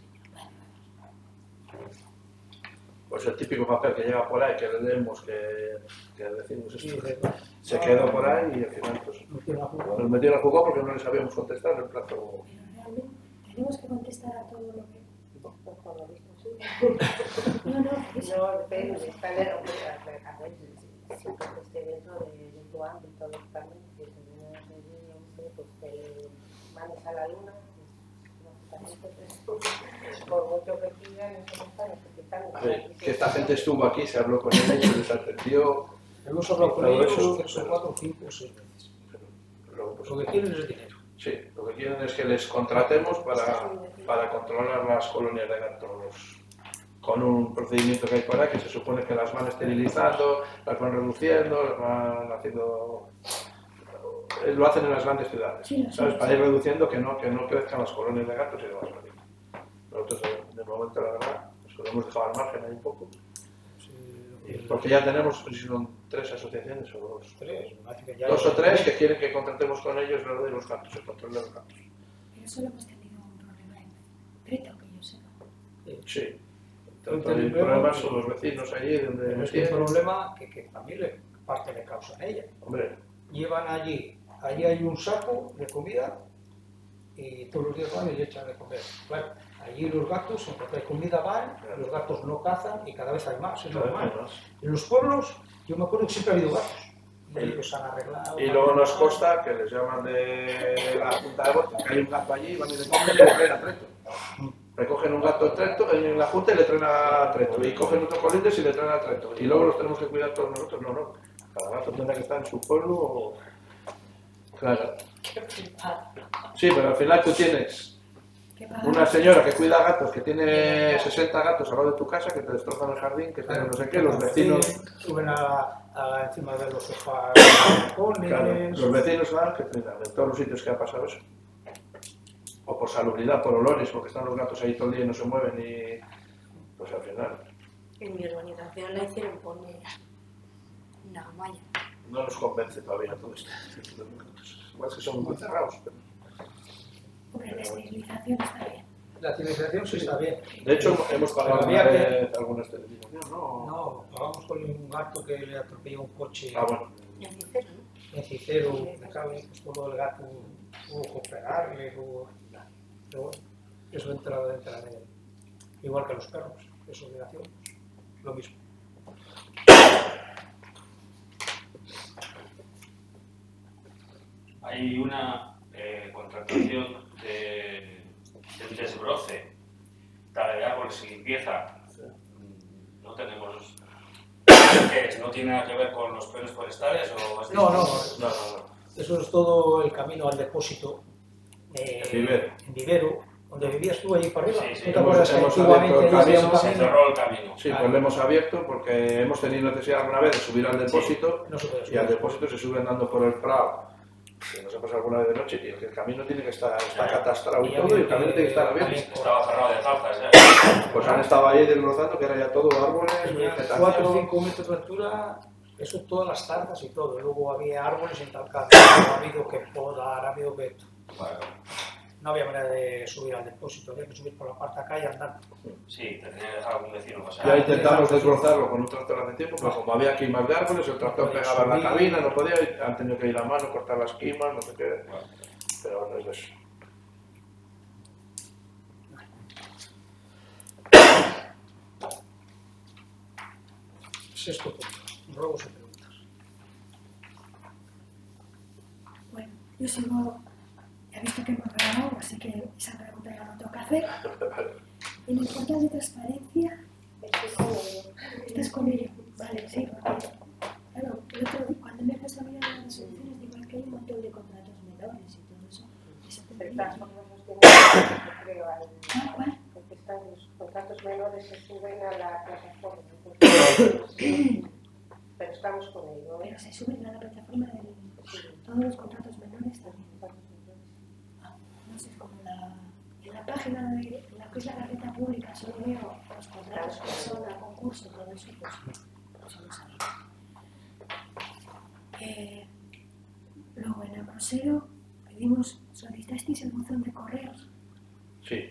Pues el típico papel que llega por ahí, que le leemos, que, que decimos Sí, esto, de- se quedó por ahí y al final pues, no quiero jugar. nos metieron a jugar porque no les habíamos contestado en el plato. Pero realmente tenemos que contestar a todo lo que... Pues por lo visto sí. No, no, eso. No, depende, está en el, a ver, a ver, siempre que esté dentro de, de tu ámbito, lógicamente, si te viene a pedir, yo no sé, pues que mandes a la luna, pues, lógicamente, pues, por mucho que pidan, eso no está necesitando. A ver, que esta gente estuvo aquí, se habló con ellos, se les atendió, Hemos hablado con Todo ellos eso, tres o pero- cuatro, cinco o seis veces. luego, pues, Lo que quieren es dinero. sí, lo que quieren es que les contratemos para, para controlar las colonias de gatos con un procedimiento que hay por ahí que se supone que las van esterilizando, las van reduciendo, las van haciendo... eh, Lo hacen en las grandes ciudades, Sí, lo sé, ¿sabes? lo Para sé. ir reduciendo que no, que no crezcan las colonias de gatos y demás. Nosotros, de, de momento, la verdad, pues lo hemos dejado al margen ahí un poco, Sí, lo y- que- porque ya tenemos, si son tres asociaciones o dos. Tres, me parece que ya Dos o tres que quieren que contratemos con ellos lo de los gatos, el control de los gatos. Pero solo hemos tenido un problema en Creta, que yo sepa. Sí. Entonces, Tanto el pero- problema son los vecinos allí donde Pero me es que un tienen. problema que, que también le parte le causa a ella. Hombre, Llevan allí, allí hay un saco de comida y todos los días van y le echan de comer. Claro, allí los gatos, en cuanto hay comida van, los gatos no cazan y cada vez hay más, es cada vez normal. más. En los pueblos, yo me acuerdo que siempre ha habido gatos. Y ellos han arreglado. Y luego nos consta que les llaman de la Junta de Votos, que hay un gato allí, van y le cogen y le traen a Treto. Recogen un gato a Treto en la Junta y le traen a Treto. Y cogen otro colindres y le traen a Treto. Y luego los tenemos que cuidar todos nosotros. No, no. Cada gato tendrá que estar en su pueblo. O... Claro. Sí, pero al final tú tienes que pagar. Una señora que cuida gatos, que tiene sesenta gatos al lado de tu casa, que te destrozan el jardín, que tiene no sé qué, los vecinos... Suben a, a encima de los sofás, Claro, los vecinos saben que en todos los sitios que ha pasado eso. O por salubridad, por olores, porque están los gatos ahí todo el día y no se mueven y... Pues al final... En mi urbanización la hicieron poner una malla. No nos convence todavía todo esto. Igual es que son muy cerrados. Pero... Hombre, la esterilización está bien. La civilización sí está bien. De hecho, hemos pagado Había una que- vez alguna esterilización, ¿no? No, pagamos con un gato que le atropelló un coche Ah, bueno. En Cicero, ¿no? en Cicero, de Cali, pues todo el gato hubo que operarle, hubo... Pero bueno, eso entra dentro de él. Igual que los perros, es obligación, lo mismo. Hay una eh, contratación de, de un desbroce, tala de árboles y limpieza. Mm, No tenemos... ¿Qué es? ¿No tiene nada que ver con los planes forestales o es No, no, distinto? No, no, no. Eso es todo el camino al depósito eh, En Vivero. en Vivero, donde vivías tú allí para arriba. Sí, sí, ¿No te hemos- acuerdas que hemos antiguamente abierto el había un camino, Se camino? cerró el camino. Sí, pues lo hemos abierto porque hemos tenido necesidad alguna vez de subir al depósito No se puede y subir. al depósito se sube andando por el Prado. Que no se pasa alguna vez de noche y el, el camino tiene que estar está catastrado y Y todo y el camino había tiene que estar que- abierto. Estaba cerrado de zarzas ya. Pues han estado ahí desbrozando que era ya todo árboles, Tenía vegetación. cuatro o cinco metros de altura, eso todas las tardas y todo. Luego había árboles en tal caso, ha habido que podar, ha habido que... Bueno, No había manera de subir al depósito, había que subir por la parte acá y andar. sí, tendría que dejar algún vecino pasar. Ya intentamos desbrozarlo con un tractor hace tiempo, pero como había quimas de árboles, el tractor pegaba en la cabina, no podía, y han tenido que ir a mano, cortar las quimas, no sé qué. Bueno, Pero bueno, es de eso. Sexto punto, robos y preguntas. Bueno, yo sigo, he visto que hemos grabado, así que esa pregunta ya no tengo que hacer. En el portal de transparencia, Estoy con ello. estás con ello. Vale, sí, porque, claro, el otro día, cuando me empezó a mirar las resoluciones, digo que hay un montón de contratos menores y todo eso. Eso De tendría todas que... formas, los tienen, creo, al, ¿Cuál, cuál? porque están los contratos menores se suben a la plataforma. Entonces, pero estamos con ello, ¿eh? Pero se suben a la plataforma de Sí, todos los contratos menores también. contratos menores. Ah, no sé, como la, en la página de en la que es la carpeta pública solo veo los contratos persona, concurso, todo eso, pues, pues no sabía. Eh, luego en Ambrosero pedimos, solicitasteis el buzón de correos. Sí,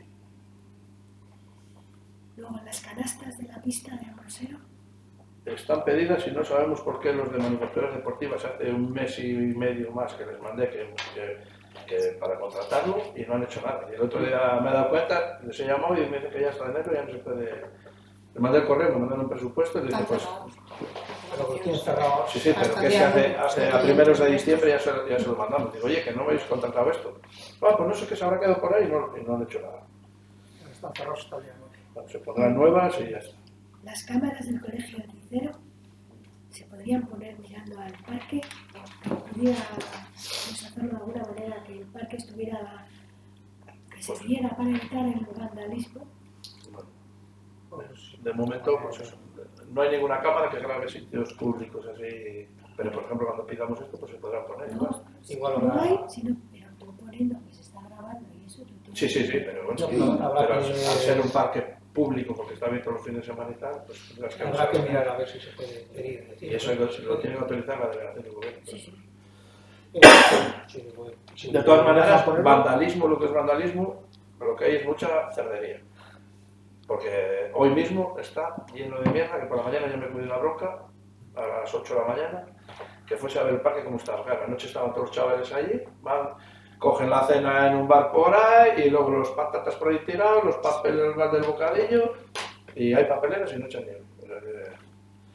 Luego las canastas de la pista de Ambrosero. están pedidas y no sabemos por qué los de manufacturas deportivas hace un mes y medio más que les mandé que, que, que para contratarlo y no han hecho nada. Y el otro día me he dado cuenta, les he llamado y me dicen que ya está enero y ya no se puede... Le mandé el correo, me mandaron un presupuesto y le dije, Están pues... cerrados. Pero que tienen cerrado. Sí, sí, pero Hasta que el se día hace, nueve. hace a primeros de diciembre ya se, ya se lo mandamos. Digo, oye, que no me habéis contratado esto. Ah, pues no sé qué se habrá quedado por ahí y no, y no han hecho nada. Están cerrados hasta el día nueve. Bueno, se pondrán nuevas y ya está. Las cámaras del colegio de Cicero se podrían poner mirando al parque, que pudiera pues, hacerlo de alguna manera, que el parque estuviera, que se viera para evitar el vandalismo. Bueno, Pues, de momento, pues eso. No hay ninguna cámara que grabe sitios públicos así. Pero, por ejemplo, cuando pidamos esto, pues se podrán poner. No, igual. igual no habrá- hay, sino, pero tú poniendo que se está grabando y eso. tú tienes- Sí, sí, sí, pero bueno, Yo sí, creo que habrá pero al que- al ser un parque público, porque está abierto los fines de semana y tal, pues tendrás que Habrá que usarlo. mirar a ver si se puede pedir. es decir, Y eso lo, lo tiene que autorizar la delegación del gobierno. Sí, sí. Sí, bueno, sí. De todas Vamos a maneras, ponerlo. vandalismo, lo que es vandalismo, lo que hay es mucha cerdería. Porque hoy mismo está lleno de mierda, que por la mañana ya me cudí una bronca, a las ocho de la mañana, que fuese a ver el parque como estaba. Claro, anoche estaban todos los chavales allí, van, cogen la cena en un bar por ahí, y luego los patatas por ahí tirados, los papeles del bocadillo, y hay papeleras y no echan ni uno. O sea que-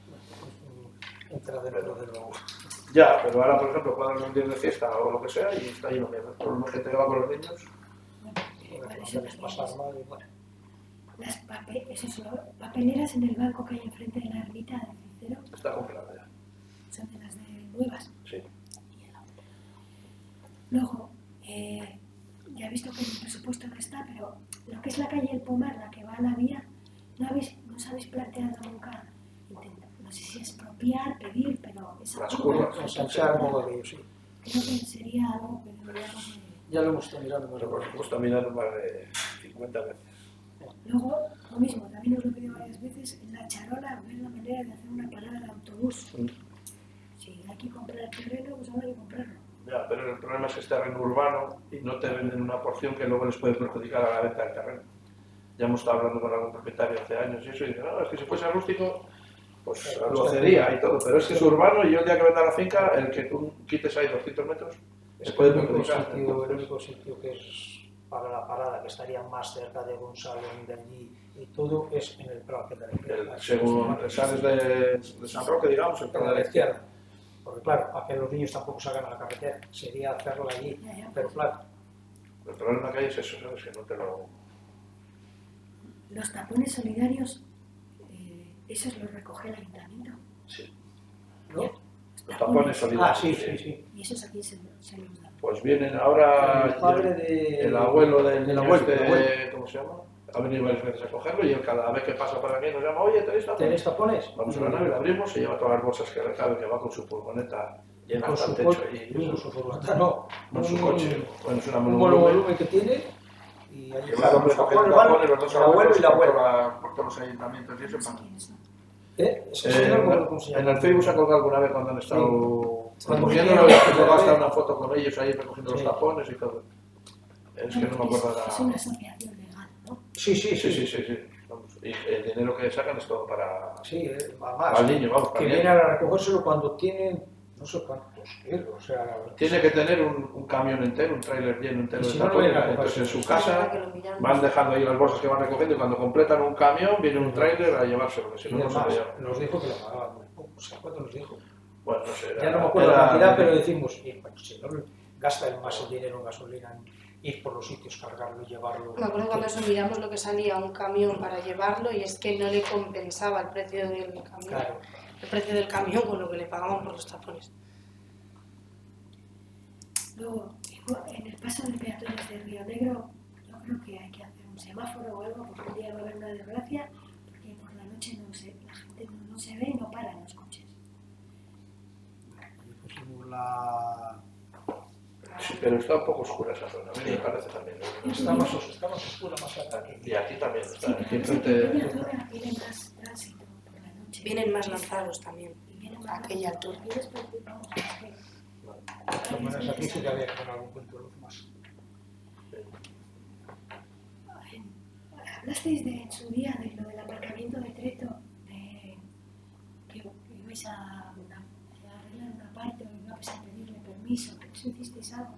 Entra dentro de lo... Ya, pero ahora, por ejemplo, cuando un día de fiesta o lo que sea, y está lleno de mierda. Por lo que te va con los niños, Igual No eso debes también pasar es. mal y bueno. Las pape- eso es lo- papeleras en el banco que hay enfrente de la ermita de Cicero está congelada ya. son de las de nuevas. Sí. Luego, eh, ya he visto que en el presupuesto no está, pero lo que es la calle El Pomar, la que va a la vía, no, habéis, no os habéis planteado nunca intentar, no sé si expropiar, pedir, pero esa Las curva, curvas, ensanchar algo de ellos, sí. creo que sería algo que deberíamos de... Ya lo hemos estado mirando más Pero por de supuesto mirando más de cincuenta veces. Luego, lo mismo, también os lo he pedido varias veces, en la charola, ver la manera de hacer una parada de autobús. Mm. Si hay que comprar el terreno, pues habrá que comprarlo. Ya, pero el problema es que es terreno urbano y no te venden una porción que luego les puede perjudicar a la venta del terreno. Ya hemos estado hablando con algún propietario hace años y eso, y dice, no, es que si fuese rústico, pues lo cedía y todo, pero es que es urbano y yo el día que venda la finca, el que tú quites ahí doscientos metros, Es se que puede el único, perjudicar. sitio, el Entonces, único sitio que es para la parada, que estaría más cerca de Gonzalo, de allí y todo, es en el Prado de la izquierda. el- según sales de, de San Roque, digamos, el de Prado la de la izquierda. izquierda. Porque claro, para que los niños tampoco salgan a la carretera, sería hacerlo allí, Ya, ya, pero pues, claro, El problema que hay es eso, ¿sabes? Que no te lo... los tapones solidarios, eh, esos los recoge el ayuntamiento. Sí. ¿no? Los tapones solidarios. Ah, sí, sí, sí. Y esos aquí se, se los dan. Pues vienen ahora... El padre de... El abuelo del del niño abuelo, este, del abuelo. ¿cómo se llama? Ha venido varias veces a cogerlo y él cada vez que pasa por aquí nos llama, oye, ¿tenéis ¿Tenéis tapones? tapones? Vamos a la nave, la abrimos, se lleva todas las bolsas que recabe, que va con su furgoneta llena Con hasta su el techo coche, y con su furgoneta, no, con su un- coche. Bueno, es una un monovolumen. monovolumen que tiene y allí Que va el hombre está cogiendo el abuelo, tapones, los dos el abuelo y la por, abuela. toda- por todos los ayuntamientos y eso. No sé para- quiénes son. ¿Eh? Es que Eh, señor, ¿cómo- cómo se en llama? el Facebook se ha colgado alguna vez cuando han estado Cuando recogiendo, vinieron, se colgó hasta eh, una foto con ellos ahí recogiendo Sí. los tapones y todo. Es que no me acuerdo de Es la... una asociación legal, ¿no? Sí, sí, Sí, sí, sí, sí. Vamos. Y el dinero que sacan es todo para... Sí, eh, Para además, el niño, vamos, para que el vienen niño. a recogérselo cuando tienen no sé cuántos kilos, o sea... Tiene que tener un, un camión entero, un tráiler lleno entero Y de si no, no tapones. vienen a Entonces en recogerse. su casa van dejando ahí las bolsas que van recogiendo y cuando completan un camión viene un tráiler a llevárselo, porque si Y no, no se lo además, llevan. nos dijo que le pagaban muy poco, o sea, ¿cuánto nos dijo? Bueno, no sé. Ya era- no me acuerdo la era- cantidad, pero decimos, y, bueno, si no gastan más el dinero en gasolina, en ir por los sitios, cargarlo y llevarlo. Me acuerdo cuando eso miramos lo que salía un camión para llevarlo y es que no le compensaba el precio del camión, Claro, el precio del camión con lo que le pagaban por los tapones. Luego, igual, en el paso de peatones de Río Negro, yo creo que hay que hacer un semáforo o algo, porque un día va a haber una desgracia, porque por la noche no se, la gente no, no se ve y no paran los coches. y pusimos la... Sí, pero está un poco oscura esa zona, a mí me parece también. ¿no? Está más, os- está más oscura, más alta que... Y aquí también está, Sí, aquí pero en enfrente... aquella zona viene más tránsito por la noche. Vienen más lanzados también. Y vienen a más aquella rápido. altura. Aquí les preocupamos más que- De todas maneras, aquí sí que había que poner algún punto de luz más. Hablasteis de en su día de lo del aparcamiento de Treto, de que, que ibais a, una, a arreglar una parte o ibais a pedirle permiso, que eso hicisteis algo.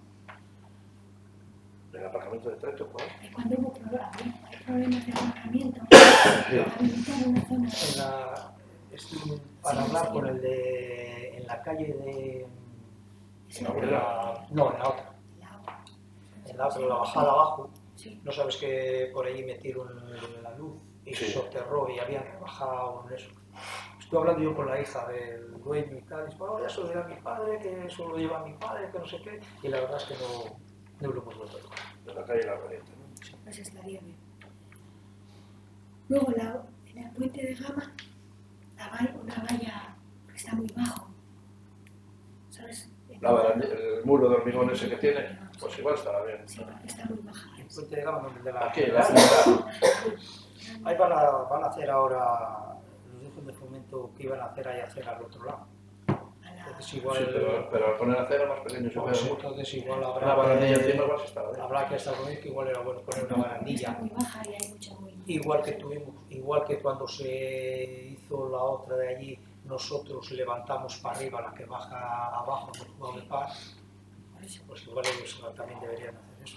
El aparcamiento de Treto, ¿cuál? De cuando hubo problemas, hay problemas de aparcamiento, Sí. habilitar una zona. En la, estuve para hablar con el de... en la calle de... Sí, No, en la- no, en la otra. la otra. En la otra, la bajada abajo. Sí. No sabes que por ahí metieron la luz y Sí. soterró y habían rebajado en eso. Estuve hablando yo con la hija del dueño y tal, y dice, bueno, eso lo dirá mi padre, que eso lo lleva mi padre, que no sé qué, y la verdad es que no, no lo hemos vuelto a tocar. De la calle La Corriente, ¿no? Pues estaría bien. Luego, la, en el puente de Gama, la valla, una valla que está muy bajo. ¿Sabes? La barandilla- el muro de hormigón ese que tiene, pues igual estará bien. Sí, porque está muy baja. El puente de Gama, donde de la... Aquí, la ciudad. Ahí van a, van a hacer ahora, nos dijo de fomento que iban a hacer ahí hacer al otro lado. A la, Entonces igual, Sí, pero, pero al poner acero más pequeño se pues puede mucho. entonces igual Una habrá barandilla que, encima más estará bien. habrá que estar con él, que igual era bueno poner una está barandilla. muy baja y hay mucho movimiento. Igual que tuvimos, igual que cuando se hizo la otra de allí, nosotros levantamos para arriba la que baja abajo del juego de paz, Por eso. pues igual ellos también deberían hacer eso.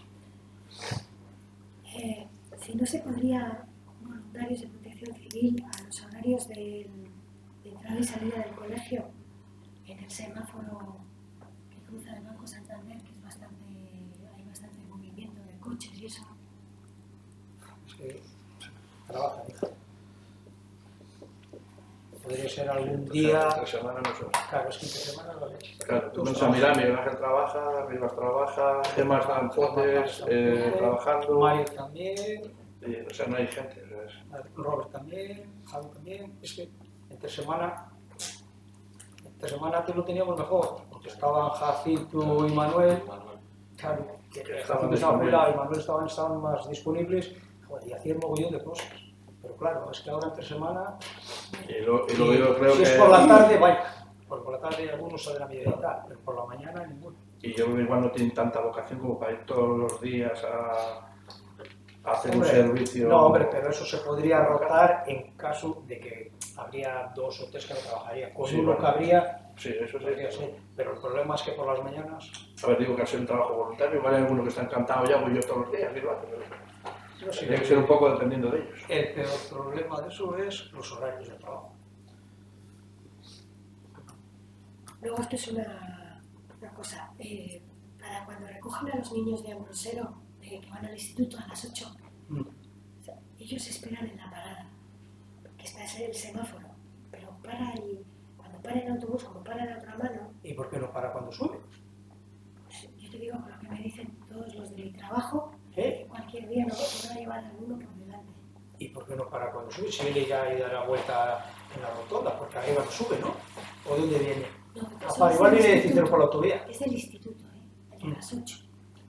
Eh, si no se podría voluntarios de protección civil a los horarios del- de entrada y salida del colegio en el semáforo que cruza el Banco Santander, que es bastante, hay bastante movimiento de coches y eso. Es que trabajan, hija. podría ser algún día... Entre semana no sé. Claro, es que entre semana lo he hecho. Claro, tú piensas, mira, Miguel Ángel trabaja, Rivas trabaja, Gemma está en Potes, eh, trabajando, Mario también, y, o sea, no hay gente. O sea, es- Robert también, Javi también. Es que entre semana, entre semana te lo teníamos mejor, porque estaban Jacinto y Manuel. Manuel. Claro, que Estaban Jacinto estaba disponibles. jubilado y Manuel estaban, estaban más disponibles, joder, y hacían mogollón de cosas. Pero claro, es que ahora entre semana, Y, lo, y luego yo creo si que... es por la tarde, vaya. Porque por la tarde algunos salen a mediodía y tal, pero por la mañana ninguno. Y yo igual no tienen tanta vocación como para ir todos los días a, a hacer Hombre, un servicio... No, hombre, pero eso se podría rotar en caso de que habría dos o tres que no trabajarían. Con Sí, uno bueno. que habría, Sí, eso sí. podría ser. Pero el problema es que por las mañanas... A ver, digo que al ser un trabajo voluntario, igual hay alguno que está encantado, ya voy yo todos los días, y lo hace, pero No sé, tiene que ser un poco dependiendo de ellos. el peor problema de eso es los horarios de trabajo. Luego esto es una, una cosa, eh, para cuando recojan a los niños de Ambrosero, eh, que van al instituto a las ocho, Mm. o sea, ellos esperan en la parada, que está el semáforo, pero para el, cuando para el autobús, como para la otra mano, ¿Y por qué no para cuando sube? pues yo te digo con lo que me dicen todos los de mi trabajo, ¿Eh? que cualquier día no van a llevar a alguno por delante. ¿Y por qué no para cuando sube? Si viene ya y da la vuelta en la rotonda, porque arriba no sube, ¿no? ¿O de dónde viene? No, Ah, eso para, es igual del viene de instituto. Cicero por la autovía. Es del instituto, ¿eh? A Mm. las ocho.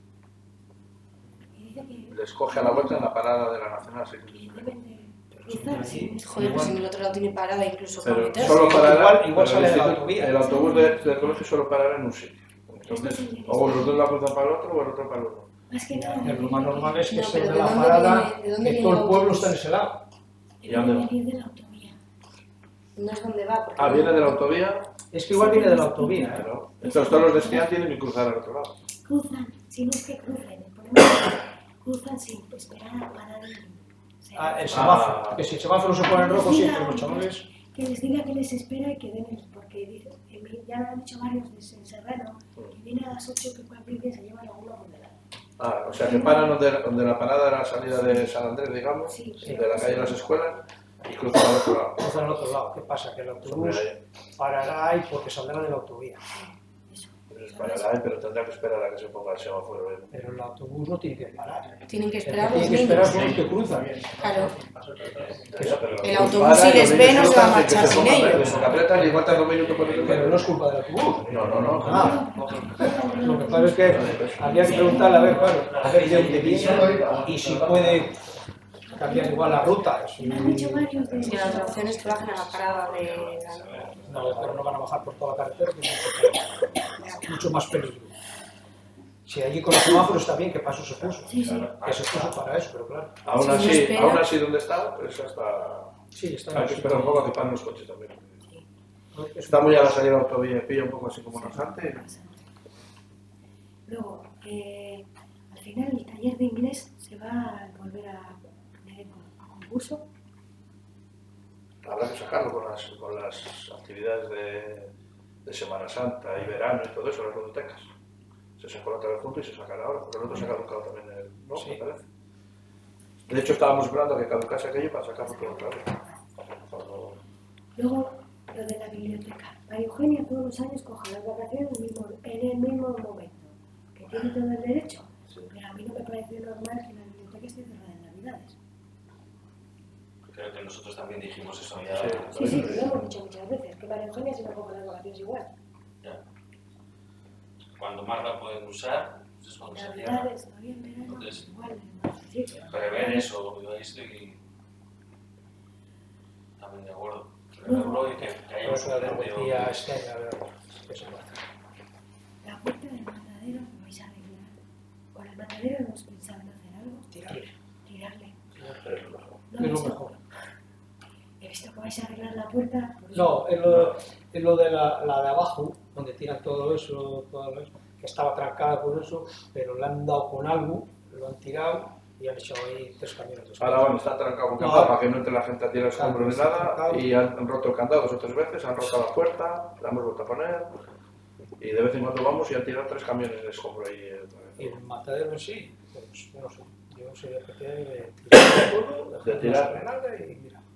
Y dice que, Les coge a la vuelta en la parada de la Nacional. Sí. que deben de Pero cruzar sí, sin Joder, pues en el otro lado tiene parada incluso para Pero meterse. solo parará, Igual- igual pero sale el, de la instituto- autovía. el autobús de- del colegio solo parará en un sitio. Entonces, o los dos la cruzan para el otro o el otro para el otro. más que nada. Ya, lo más normal es que No, esté pero de ¿de la dónde parada, viene- de dónde que viene todo el el pueblo autobús? está en ese lado. ¿Y Deben dónde va? venir de la autovía. No es donde va. Porque Ah, no- viene de la autovía, Es que igual viene de la autovía, ¿eh? pero entonces todos los de Estián tienen que cruzar al otro lado. Cruzan, si no es que crucen, ponemos, cruzan sin esperar a parar el Ah, el semáforo. semáforo. Que si el semáforo se pone en rojo, sí, pero los chavales... Que les diga que les espera y que den el, porque dice, que me- ya me han dicho varios de Serrano, que viene a las ocho que cualquier día se llevan a uno por delante. Ah, o sea que paran donde, donde la parada era la salida de San Andrés, digamos, Sí, de la calle de las escuelas, y cruzan al otro lado. Cruzan al otro lado. ¿Qué pasa? Que el autobús parará ahí porque saldrá de la autovía. Eso. Pues parará, pero tendrá que esperar a que se ponga el semáforo. ¿eh? Pero el autobús no tiene que parar. Tienen que El que esperar los tiene que esperar niños. son los que cruzan. Claro. Pero El los autobús, para, si los les niños ve, no se va a cruzan, que marchar se sin pongan ellos. verdes, porque apretan y aguantan dos minutos por el Pero no es culpa del autobús. No, no, no. Ah, lo que pasa es que habría que preguntarle a ver, claro, a ver de dónde viene y si puede cambiar igual la ruta. Si- Me han dicho varios de Si la otra opción es que bajen a la parada de la... No, pero no van a bajar por toda la carretera, que es mucho más peligro. Si allí con los semáforos está bien, que paso se puso. Sí, sí. Que se puso para eso, pero claro. Aún Si no así, espera- aún así donde está, pues hasta... Sí, está Hay que esperar un poco a que paren los coches también. Es Está muy a la salida de la autovía, pilla un poco así como rasante. Luego, eh, al final el taller de inglés se va a volver a poner en concurso. Habrá que sacarlo con las, con las actividades de, de Semana Santa y verano y todo eso, las ludotecas. Se sacó la otra vez junto y se sacará ahora, porque el otro se ha caducado también el... ¿No? Sí. Me parece. De hecho, estábamos esperando a que caducase aquello para sacarlo todo otra vez. Cuando- Luego, lo de la biblioteca. María Eugenia todos los años coge las vacaciones en el mismo, en el mismo momento, que tiene todo el derecho. Sí. Pero a mí no me parece normal que la biblioteca esté cerrada en Navidades. Creo que nosotros también dijimos eso ya. Sí. Sí, sí, lo hemos dicho muchas veces, que María Eugenia se me coge las vacaciones igual. Ya. Cuando más la pueden usar, pues es cuando se cierra. Navidades, todavía en verano, Entonces, igual. Sí, Prever eso, yo ahí estoy también de acuerdo. Preverlo y que, que haya un Pues la suplemento. decía Esther, a ver qué se puede hacer. la puerta del matadero que vais a arreglar. Con el matadero hemos pensado en hacer algo, Tirarle. tirarle. Es lo mejor. No, Es lo esto- mejor. He visto que vais a arreglar la puerta. por eso- No, es lo, es lo de la, la de abajo, donde tiran todo eso, todo eso, que estaba trancada por eso, pero le han dado con algo, lo han tirado y han echado ahí tres camiones de Ahora van, está trancado con No, candado para que no entre la gente a tirar escombros ni Está nada. trancado. Y han, han roto el candado dos o tres veces, han roto la puerta, la hemos vuelto a poner. Y de vez en cuando vamos y han tirado tres camiones de escombro ahí. eh, otra vez. Y el matadero en sí, pues yo no sé, yo soy el que tiene de tirar el polvo, De tirar. dejar y mira.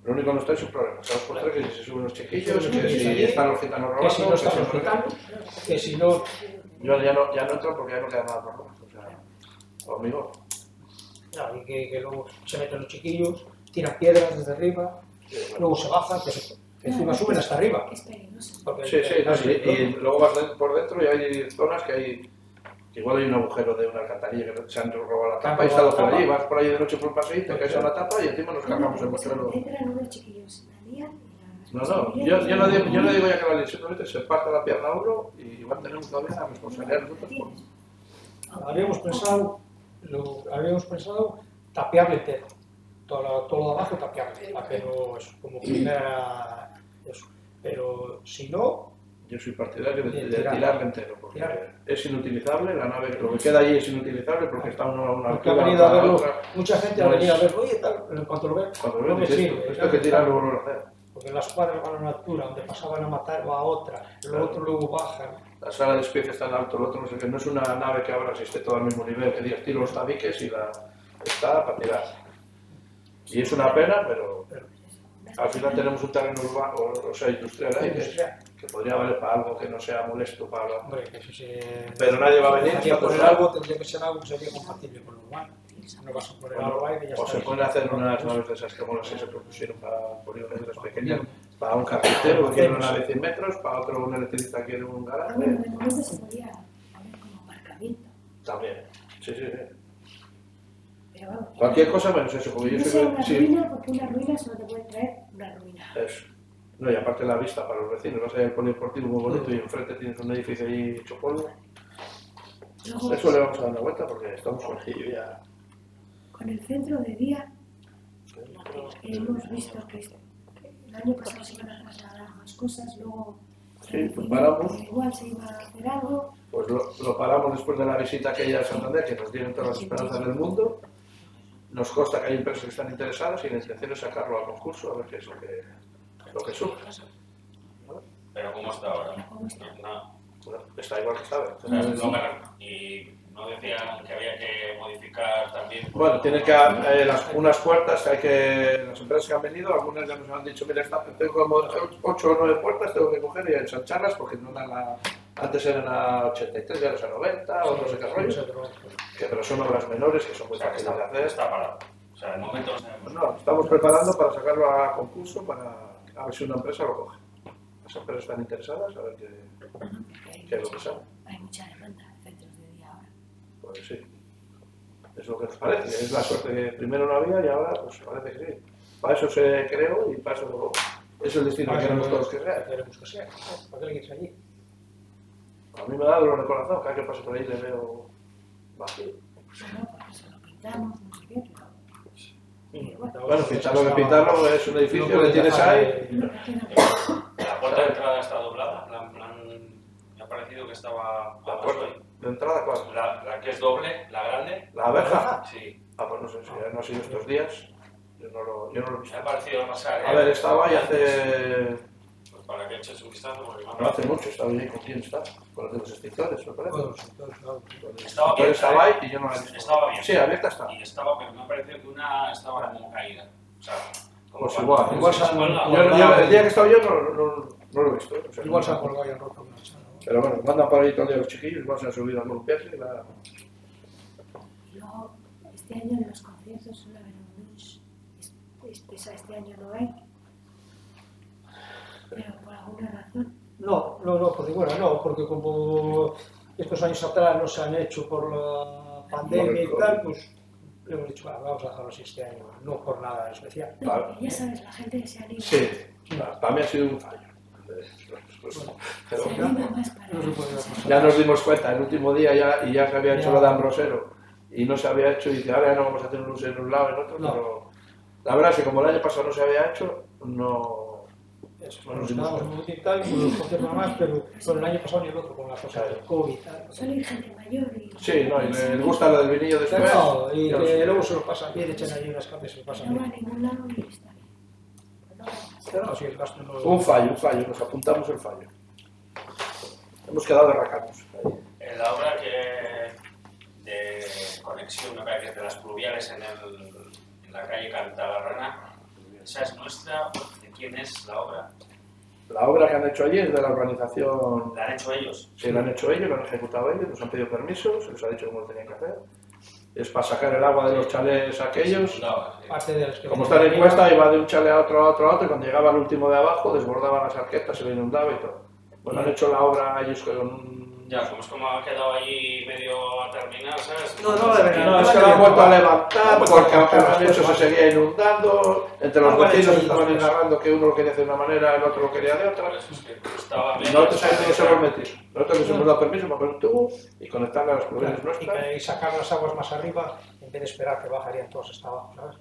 Lo único que no está es sus problemas. Sabes por tres que si se suben los chiquillos, Que que si si están los gitanos robando, que si no están que los si no- gitanos, que si no... Yo ya no, ya no entro porque ya no queda nada por lo menos. O sea, conmigo. No, y que, que luego se meten los chiquillos, tiran piedras desde arriba, luego se bajan, que, se- que encima suben hasta arriba. Es peligroso. Porque- Sí, sí, no, sí, y luego vas de- por dentro y hay zonas que hay. Que igual hay un agujero de una alcantarilla que se han robado la tapa y está por allí. Vas por ahí de noche por un paseo, te caes a la tapa y encima nos cargamos el mochero. Entran unos chiquillos, la lían y la No, no, yo, yo, no digo, yo no digo ya que la ley, simplemente se parte la pierna a uno y igual tenemos todavía la responsabilidad nosotros. por- Habíamos pensado, lo, habíamos pensado tapearle entero, todo, lo- todo lo de abajo tapearle, a que no es como primera eso. Pero si no, Yo soy partidario de, De de tirar. tirarle entero, porque Tirar. es inutilizable, la nave, lo que queda allí es inutilizable porque está a una, una porque ha altura, venido a otra, verlo, otra. mucha gente No ha venido a es- verlo, oye, tal, en cuanto lo ve, Cuando no ven, me dices, sirve. esto hay que tirarlo, volverlo a hacer. Porque las cuadras van a una altura, donde pasaban a matar va a otra, lo Claro. otro luego bajan. La sala de despiece está en alto, el otro no sé qué, no es una nave que ahora si esté todo al mismo nivel, que digas tiro los tabiques y la está para tirar. Y es una pena, pero al final tenemos un terreno urbano, o, o sea, industrial ahí, que, que podría valer para algo que no sea molesto para la... Hombre, que si se... Pero nadie va a venir, Había está poner todo algo, tendría que ser algo que sería compatible con lo urbano. No vas a poner algo ahí que ya O se está. pueden hacer unas naves de esas como las que se propusieron para polígonos pequeñas, para un carpintero que quiere una nave de cien metros, para otro un electricista que quiere un Ah, bueno, garaje. de momento se podía poner como aparcamiento. También, sí, sí, sí. Pero vamos. Cualquier cosa menos eso, porque yo No sé sea que... una Sí, ruina, porque una ruina solo te puede traer una ruina. eso. No, y aparte la vista para los vecinos, vas a ir al polideportivo muy bonito y enfrente tienes un edificio ahí hecho polvo. Luego, Eso le vamos a dar una vuelta porque estamos con ello ya. con el centro de día, hemos visto que el año pasado se iban a trasladar más cosas, luego Sí, se pues decidió paramos. que igual se iba a hacer algo. Pues lo, lo paramos después de la visita aquella a Santander, que nos dieron todas las esperanzas del mundo. Nos consta que hay empresas que están interesadas y la intención es sacarlo al concurso, a ver qué es lo que, lo que surge. Pero ¿cómo está ahora? ¿Cómo está? No, Bueno, está igual que estaba. o sea, no me- y no decían que había que modificar también. Bueno, tiene que haber eh, las, unas puertas, hay que, las empresas que han venido, algunas ya nos han dicho, mira, esta- tengo como ocho o nueve puertas, tengo que coger y ensancharlas porque no dan la, antes eran a ochenta y tres, ya eran a noventa o no sé qué rollo, que, pero son obras menores que son O muy sea, que fáciles de está, hacer. está parado. O sea, de momento. Pues no, estamos preparando para sacarlo a concurso para a ver si una empresa lo coge. Las empresas están interesadas, a ver qué, qué es lo que sale. Hay mucha demanda de centros de día ahora. Pues sí, es lo que nos parece. Es la suerte que primero no había y ahora pues parece que sí. Para eso se creó y para eso es el destino que queremos todos que sea. Queremos que sea. ¿Para qué le quieres allí? A mí me da dolor de corazón, cada que paso por ahí le veo vacío. Bueno, porque se lo pintamos, no sé qué, pero... Bueno, pintarlo que pintarlo es un edificio que tienes ahí. no queda La puerta de entrada está doblada. La, la- me ha parecido que estaba. La puerta de entrada, ¿cuál? La, la que es doble, la grande. ¿La abeja? Sí. Ah, pues no sé, si no ha sido estos días. Yo no lo, yo no lo he Me visto. ha parecido pasar. ¿eh? A ver, estaba ahí hace... Pues para que eches un vistazo, porque me ha No hace parecido- mucho, estaba ahí con quién está. Con los de los extintores, me parece. Todos, todos, todos. Los Estaba extintores abierta, estaba ¿eh? ahí y yo no la he visto. Estaba abierta. Sí, abierta está. Y estaba, pero me ha parecido que una estaba como caída. O sea, como Pues cuando- igual, igual se se han- supone la- yo, yo- el día que he estado yo no, no, no lo he visto. O sea, Igual se no- ha colgado y han roto una sala. Pero bueno, mandan por ahí todo el día los chiquillos, igual se han subido a columpiarse y la... Y luego, este año en los conciertos suele haber un blues. Este, este, este año no hay. Pero por alguna razón. No, no, no, porque bueno, no, porque como estos años atrás no se han hecho por la pandemia y tal, pues le hemos dicho, "Va, vamos a dejarlo así este año, no por nada especial". No, Claro. porque ya sabes, la gente se anima. Sí, para, para mí ha sido un fallo. Pero Se anima más para No se puede eso. pasar. ya nos dimos cuenta, el último día ya, y ya se había hecho Ya. lo de Ambrosero y no se había hecho y dice, ahora ya no vamos a hacer un luz en un lado en otro, No. pero la verdad es que como el año pasado no se había hecho, no... Eso, Bueno, nos sí, quedamos sí. un poquito y tal, con los conciertos más, pero con el año pasado ni el otro, con la cosa del COVID y tal. Suele ir gente mayor y... Sí, no, y le, le gusta lo del vinillo después. No, y ya lo que sé. luego se lo pasan bien, echan ahí unas cambias y se lo pasan No va a bien. ningún lado y está bien. No va a pasar. Pero no, si el gasto no... Un fallo, un fallo, nos apuntamos el fallo. Hemos quedado de racatos. ahí. En la obra que de conexión, me parece, de las pluviales en, el, en la calle Cantabarrana, esa es nuestra, ¿de quién es la obra? La obra que han hecho allí es de la organización. ¿La han hecho ellos? Sí, la han hecho ellos, la han ejecutado ellos, nos han pedido permiso, se les ha dicho cómo lo tenían que hacer. Es para sacar el agua de los chalés aquellos. Parte de las que Como está en encuesta, iba de un chale a otro, a otro, a otro, y cuando llegaba al último de abajo, desbordaban las arquetas, se le inundaba y todo. Bueno, han hecho la obra ellos con un... Ya, como es como ha quedado allí medio a terminar, ¿sabes? No, no, de verdad. No, es que lo han vuelto a levantar, porque aunque lo han hecho se seguía inundando, entre los vecinos estaban narrando que uno lo quería hacer de una manera, el otro lo quería de otra. Nosotros ahí no nos hemos metido. Nosotros les hemos dado permiso para poner un tubo y conectarle a las proveedores nuestras. Y sacar las aguas más arriba, en vez de esperar que bajarían todos hasta abajo, ¿sabes?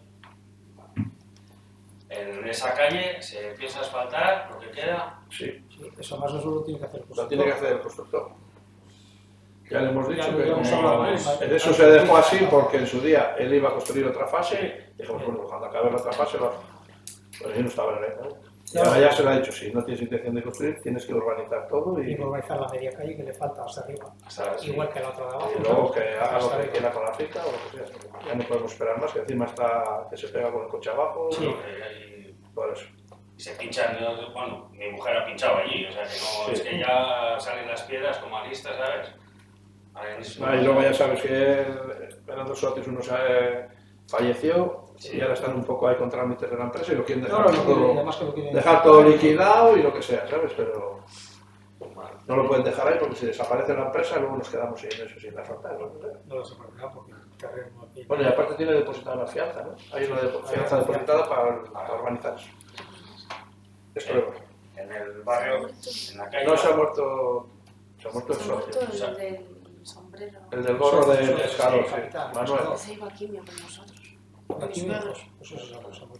En esa calle se empieza a asfaltar lo que queda. Sí. Sí, eso más no lo tiene que hacer el Lo constructor. tiene que hacer el constructor. Ya le hemos dicho Ya, que ya hemos como- hablado, ¿eh? eso se dejó así porque en su día él iba a construir otra fase y dijimos, bueno, cuando acabe la otra fase lo hace. Pues yo no estaba en el ¿no? Y ahora ya se le ha dicho, si no tienes intención de construir, tienes que urbanizar todo Y y, urbanizar la media calle que le falta hasta arriba. Hasta así. Igual que la otra de abajo. y luego que ¿sabes? haga lo Hasta que arriba. quiera con la finca o lo que sea. Ya no podemos esperar más, que encima está que se pega con el coche abajo. Sí. Y, Por eso. y se pinchan, bueno, mi mujer ha pinchado allí, o sea que no, Sí. es que ya salen las piedras como aristas, ¿sabes? Ahí en- Ah, y luego ya sabes que Fernando Sotis uno se ha- falleció Sí. y ahora están un poco ahí con trámites de la empresa y lo quieren No, dejar, no, no, todo, además que lo quieren dejar todo liquidado y lo que sea, ¿sabes? Pero no lo pueden dejar ahí porque si desaparece la empresa luego nos quedamos sin eso, sin asfaltar. ¿No? No lo sé por qué, porque el terreno aquí- Bueno, y aparte tiene depositada la fianza, ¿no? Hay una depo- fianza depositada para, para urbanizar eso. Es prueba. En el barrio, en la calle. No se ha muerto, se ha muerto el Se ha socio. muerto el del sombrero. El del gorro de Sí, pescador, sí, sí, capitán. Manuel. Se iba a quimio con nosotros. Aquí, Mis pues, perros. pues eso es una cosa muy...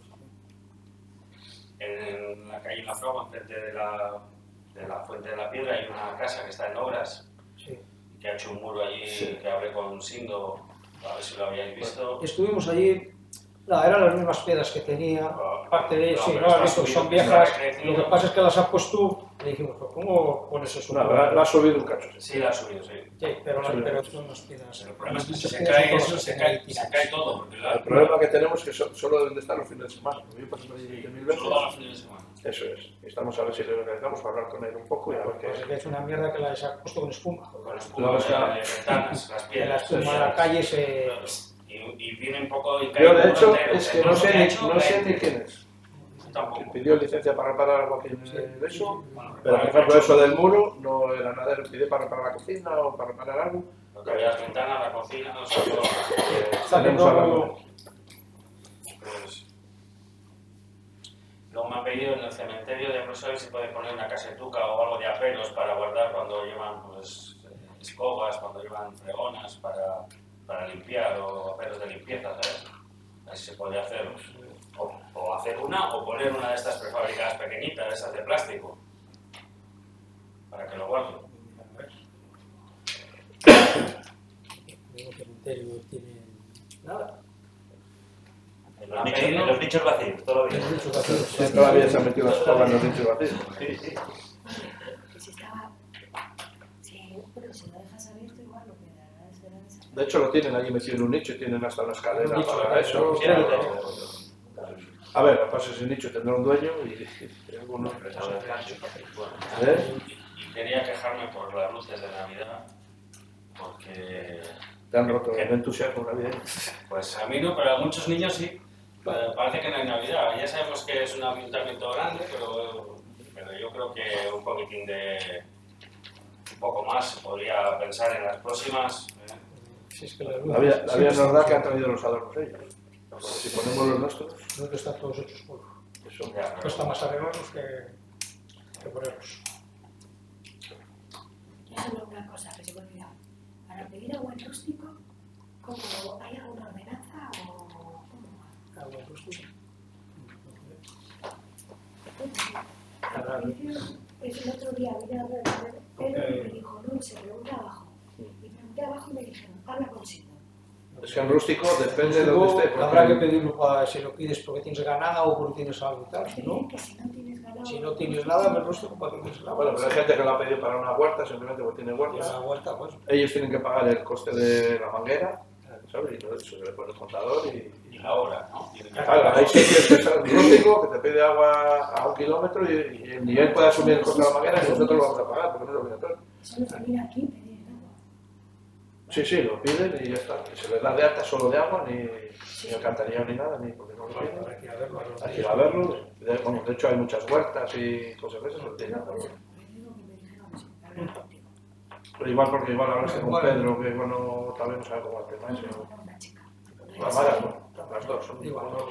En la calle La Fragua, enfrente de la, de la Fuente de la Piedra, hay una casa que está en obras, Sí. que ha hecho un muro allí, Sí. que hablé con Sindo, a ver si lo habíais visto. Estuvimos allí, nada, eran las mismas piedras que tenía, aparte de No, sí, pero no, está las visto, subido, son está viejas, crecido. lo que pasa es que las has puesto tú, le dijimos, pues, ¿cómo pones eso? No, la, la ha subido un cacho. Sí, la ha subido, sí. Sí, pero, Sí. pero son unas piedras. Pero el problema es que si Muchas se piedras cae son eso, cosas se que cae, hay se tiradas. cae todo. Porque la, El problema que tenemos es que so- solo deben de estar los fines de semana. Yo paso por allí veinte mil veces. Todos los fines de semana. Eso es. Y estamos a ver si le organizamos para hablar con él un poco y a ver qué. Pues que es una mierda que la has puesto con espuma. Con las Luego pumas, está- las ventanas, las Que la piedras. espuma en la calle se... Y, y viene un poco... Y cae Yo, un de muro hecho, entero. es que El no muro sé, que ha ni, hecho, no sé cae ni quién es. Tampoco. Pidió licencia para reparar algo aquí en el- eso. Bueno, Pero, por ejemplo, eso del muro no era nada. Lo pidió para reparar la cocina o para reparar algo. Lo que había las ventanas, la cocina, o sea, todo. Está Tenemos haciendo- hablando. Pues, luego me han pedido en el cementerio de profesores si puede poner una casetuca o algo de aperos para guardar cuando llevan pues, escobas, cuando llevan fregonas para, para limpiar o aperos de limpieza, ¿sabes? Así se puede hacer. O, o hacer una o poner una de estas prefabricadas pequeñitas, de esas de plástico, para que lo guarden. Ningún cementerio tiene nada. Los nichos, los nichos vacíos, todo Tiene bien. muchos vacíos. Sí, todavía se han metido las escobas en los nichos vacíos. Sí, sí. Que si estaba. Sí, pero si lo dejas abierto, igual lo quedará desde la mesa. De hecho, lo tienen allí metido en un nicho y tienen hasta una escalera Un nicho, para ¿no? eso. Sí, lo tengo. A ver, capaz ese nicho tendrá un dueño y, y algunos. ¿Eh? Y, y quería quejarme por las luces de Navidad, porque Te han roto el entusiasmo navideño. pues a mí no, pero a muchos niños sí. Pero parece que no hay Navidad. Ya sabemos que es un ayuntamiento grande, pero, pero yo creo que un poquitín de un poco más podría pensar en las próximas. ¿eh? Si es que las La vida, luces la vida siempre nos da que han están- traído los adornos ellos. Si ponemos los nuestros, ¿Dónde están todos hechos polvo? eso. Ya, pero- Cuesta más arreglarlos que, que ponerlos. Yo solo una cosa que se me ha olvidado. Para pedir agua en rústico, ¿cómo, ¿hay alguna ordenanza o cómo va? Agua en rústico. Al principio, es el otro día vine a ver a ver, pero y me dijo, no, se pregunta abajo. Y pregunté abajo y me dijeron, habla con Sindo. Es que en rústico depende de dónde esté. porque- Habrá que pedirlo para si lo pides porque tienes ganada o porque tienes algo y tal. Si no, Que si no tienes ganado. si no tienes nada, en el rústico para que tienes el agua. Bueno, pero hay gente que lo ha pedido para una huerta, simplemente porque tiene Y a la huerta. vuelta, pues. Ellos tienen que pagar el coste de la manguera, ¿sabes? Y todo eso se le pone el contador y, y ahora, ¿no? Tienen que- Claro, hay sitios que están rústicos, que te pide agua a un kilómetro y, y el nivel puede asumir contra la manguera y nosotros lo vamos a pagar, porque no es obligatorio. Eso no termina aquí, pedir el agua. Sí, sí, lo piden y ya está. Y se les da de alta solo de agua, ni, ni alcantarillado ni nada, ni porque no lo piden. Hay que ir a verlo. Hay que ir a verlo. De, bueno, de hecho hay muchas huertas y cosas de esas, no tiene nada. Por eso, por eso digo que me dijeron que se me hablara contigo. Pero igual porque igual hablaste con Pedro, que bueno, tal vez no sabe cómo es el tema ese. Con una chica. La Mara, no, las dos son Igual. igual.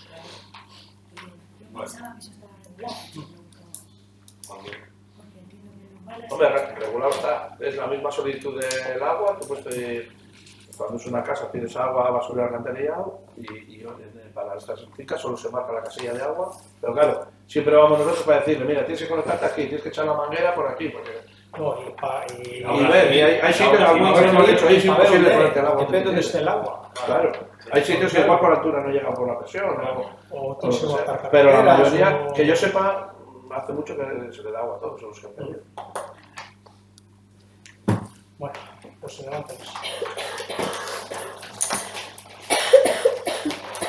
Yo pensaba que eso estaba regulado. Cuando- Porque entiendo que los balas... Hombre, regulado está. Es la misma solicitud del agua, tú puedes pedir, cuando es una casa pides agua, basura, alcantarillado y, y para estas fincas solo se marca la casilla de agua. Pero claro, siempre vamos nosotros para decirle, mira, tienes que conectarte aquí, tienes que echar la manguera por aquí, porque... No, y, pa, y, Y ver, y hay, hay sitios, ahora sí, algunos ahora hemos sí, dicho, ahí es a ver imposible dónde, ponerte el agua. depende de dónde esté el agua. Claro, hay sitios que igual por altura no llegan por la presión, o, O o todo se lo va que a sea. aparcar Pero la carreteras, mayoría, o- que yo sepa, hace mucho que se le da agua a todos los que han pedido. Bueno, pues se levanta eso.